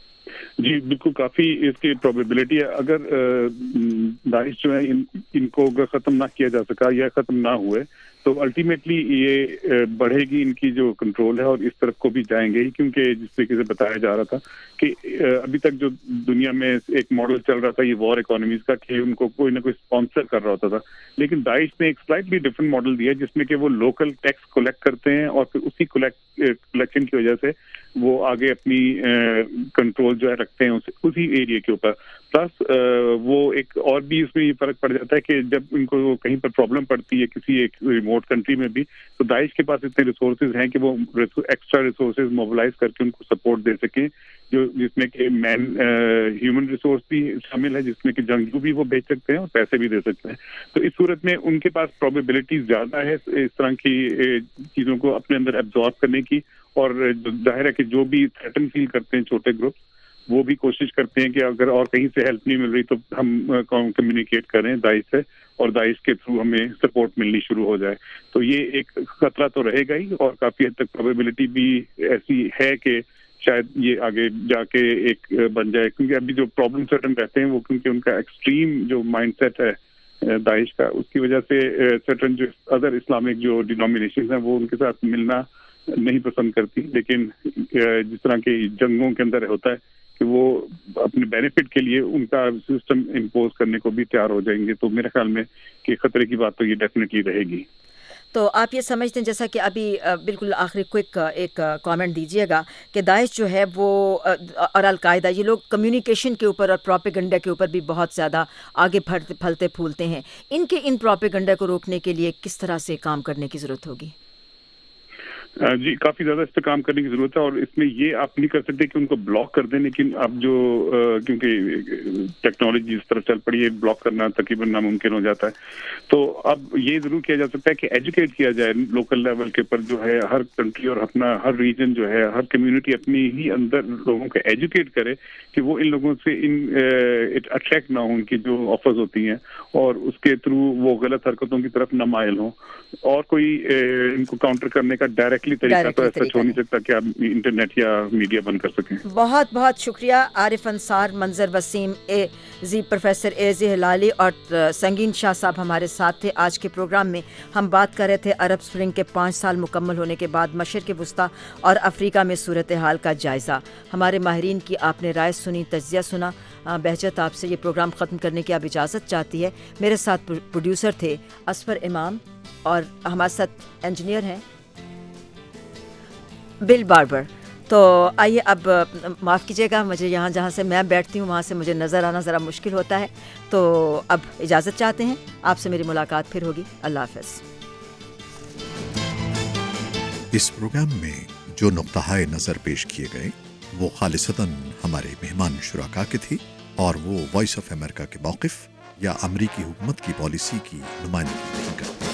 जी बिल्कुल, काफी इसकी प्रोबेबिलिटी है। अगर दाइश जो है इनको अगर खत्म ना किया जा सका या खत्म ना हुए तो अल्टीमेटली ये बढ़ेगी इनकी जो कंट्रोल है और इस तरफ को भी जाएंगे ही, क्योंकि जिस तरीके से बताया जा रहा था कि अभी तक जो दुनिया में एक मॉडल चल रहा था ये वॉर इकोनॉमीज का कि उनको कोई ना कोई स्पॉन्सर कर रहा होता था, लेकिन दाइश ने एक स्लाइटली डिफरेंट मॉडल दिया जिसमें कि वो लोकल टैक्स कलेक्ट करते हैं और फिर उसी कलेक्शन की वजह से वो आगे अपनी कंट्रोल जो है रखते हैं उसी एरिया के ऊपर। प्लस वो एक और भी इसमें ये फर्क पड़ जाता है कि जब इनको कहीं पर प्रॉब्लम पड़ती है किसी एक रिमोट कंट्री में भी, तो दाइश के पास इतने रिसोर्सेज हैं कि वो एक्स्ट्रा रिसोर्सेज मोबिलाइज करके उनको सपोर्ट दे सकें, जो जिसमें कि ह्यूमन रिसोर्स भी शामिल है, जिसमें कि जंगजू भी वो भेज सकते हैं और पैसे भी दे सकते हैं। तो इस सूरत में उनके पास प्रोबेबिलिटी ज्यादा है इस तरह की चीजों को अपने अंदर एब्जॉर्ब करने की, और जाहिर है कि जो भी थ्रेटन फील करते हैं छोटे ग्रुप वो भी कोशिश करते हैं कि अगर और कहीं से हेल्प नहीं मिल रही तो हम कम्युनिकेट करें दाइश से और दाइश के थ्रू हमें सपोर्ट मिलनी शुरू हो जाए। तो ये एक खतरा तो रहेगा ही और काफी हद तक प्रोबेबिलिटी भी ऐसी है कि शायद ये आगे जाके एक बन जाए, क्योंकि अभी जो प्रॉब्लम सर्टन रहते हैं वो क्योंकि उनका एक्सट्रीम जो माइंडसेट है दाइश का, उसकी वजह से सर्टन जो अदर इस्लामिक जो डिनोमिनेशन है वो उनके साथ मिलना नहीं पसंद करती, लेकिन जिस तरह के जंगों के अंदर होता है कि वो अपने बेनिफिट के लिए उनका सिस्टम इम्पोज करने को भी तैयार हो जाएंगे। तो मेरे ख्याल में कि खतरे की बात तो ये डेफिनेटली रहेगी। तो आप ये समझते हैं, जैसा कि अभी बिल्कुल आखिरी क्विक एक कमेंट दीजिएगा कि दाइश जो है वो और अलकायदा ये लोग कम्युनिकेशन के ऊपर और प्रोपेगेंडा के ऊपर भी बहुत ज़्यादा आगे फलते फूलते हैं, इनके इन प्रोपेगेंडा को रोकने के लिए किस तरह से काम करने की ज़रूरत होगी? जी काफी ज्यादा इस पर काम करने की जरूरत है, और इसमें ये आप नहीं कर सकते कि उनको ब्लॉक कर दें, लेकिन अब जो क्योंकि टेक्नोलॉजी इस तरफ चल पड़ी है ब्लॉक करना तकरीबन नामुमकिन हो जाता है, तो अब ये जरूर किया जा सकता है कि एजुकेट किया जाए लोकल लेवल के ऊपर, जो है हर कंट्री और अपना हर रीजन जो है हर कम्युनिटी अपनी ही अंदर लोगों को एजुकेट करे कि वो इन लोगों से अट्रैक्ट ना हो, उनकी जो ऑफर्स होती हैं और उसके थ्रू वो गलत हरकतों की तरफ न मायल हो, और कोई इनको काउंटर करने का डायरेक्ट ڈائریکٹلی طریقہ تو ایسا ہو نہیں سکتا کہ آپ انٹرنیٹ یا میڈیا بند کر سکیں. بہت بہت شکریہ عارف انصار, منظر Wasim, professor A Z Hilali اور سنگین شاہ صاحب ہمارے ساتھ تھے. آج کے پروگرام میں ہم بات کر رہے تھے عرب اسپرنگ کے 5 سال مکمل ہونے کے بعد مشرق وسطیٰ اور افریقہ میں صورتحال کا جائزہ. ہمارے ماہرین کی آپ نے رائے سنی, تجزیہ سنا. بہجت آپ سے یہ پروگرام ختم کرنے کی اب اجازت چاہتی ہے. میرے ساتھ پروڈیوسر تھے اصفر امام اور ہمارے ساتھ انجینئر ہیں بل باربر. تو آئیے اب معاف کیجیے گا, مجھے یہاں جہاں سے میں بیٹھتی ہوں وہاں سے مجھے نظر آنا ذرا مشکل ہوتا ہے, تو اب اجازت چاہتے ہیں. آپ سے میری ملاقات پھر ہوگی. اللہ حافظ. اس پروگرام میں جو نقطہ نظر پیش کیے گئے وہ خالصتاً ہمارے مہمان شرکا کے تھی اور وہ وائس آف امریکہ کے موقف یا امریکی حکومت کی پالیسی کی نمائندگی نہیں کرتے.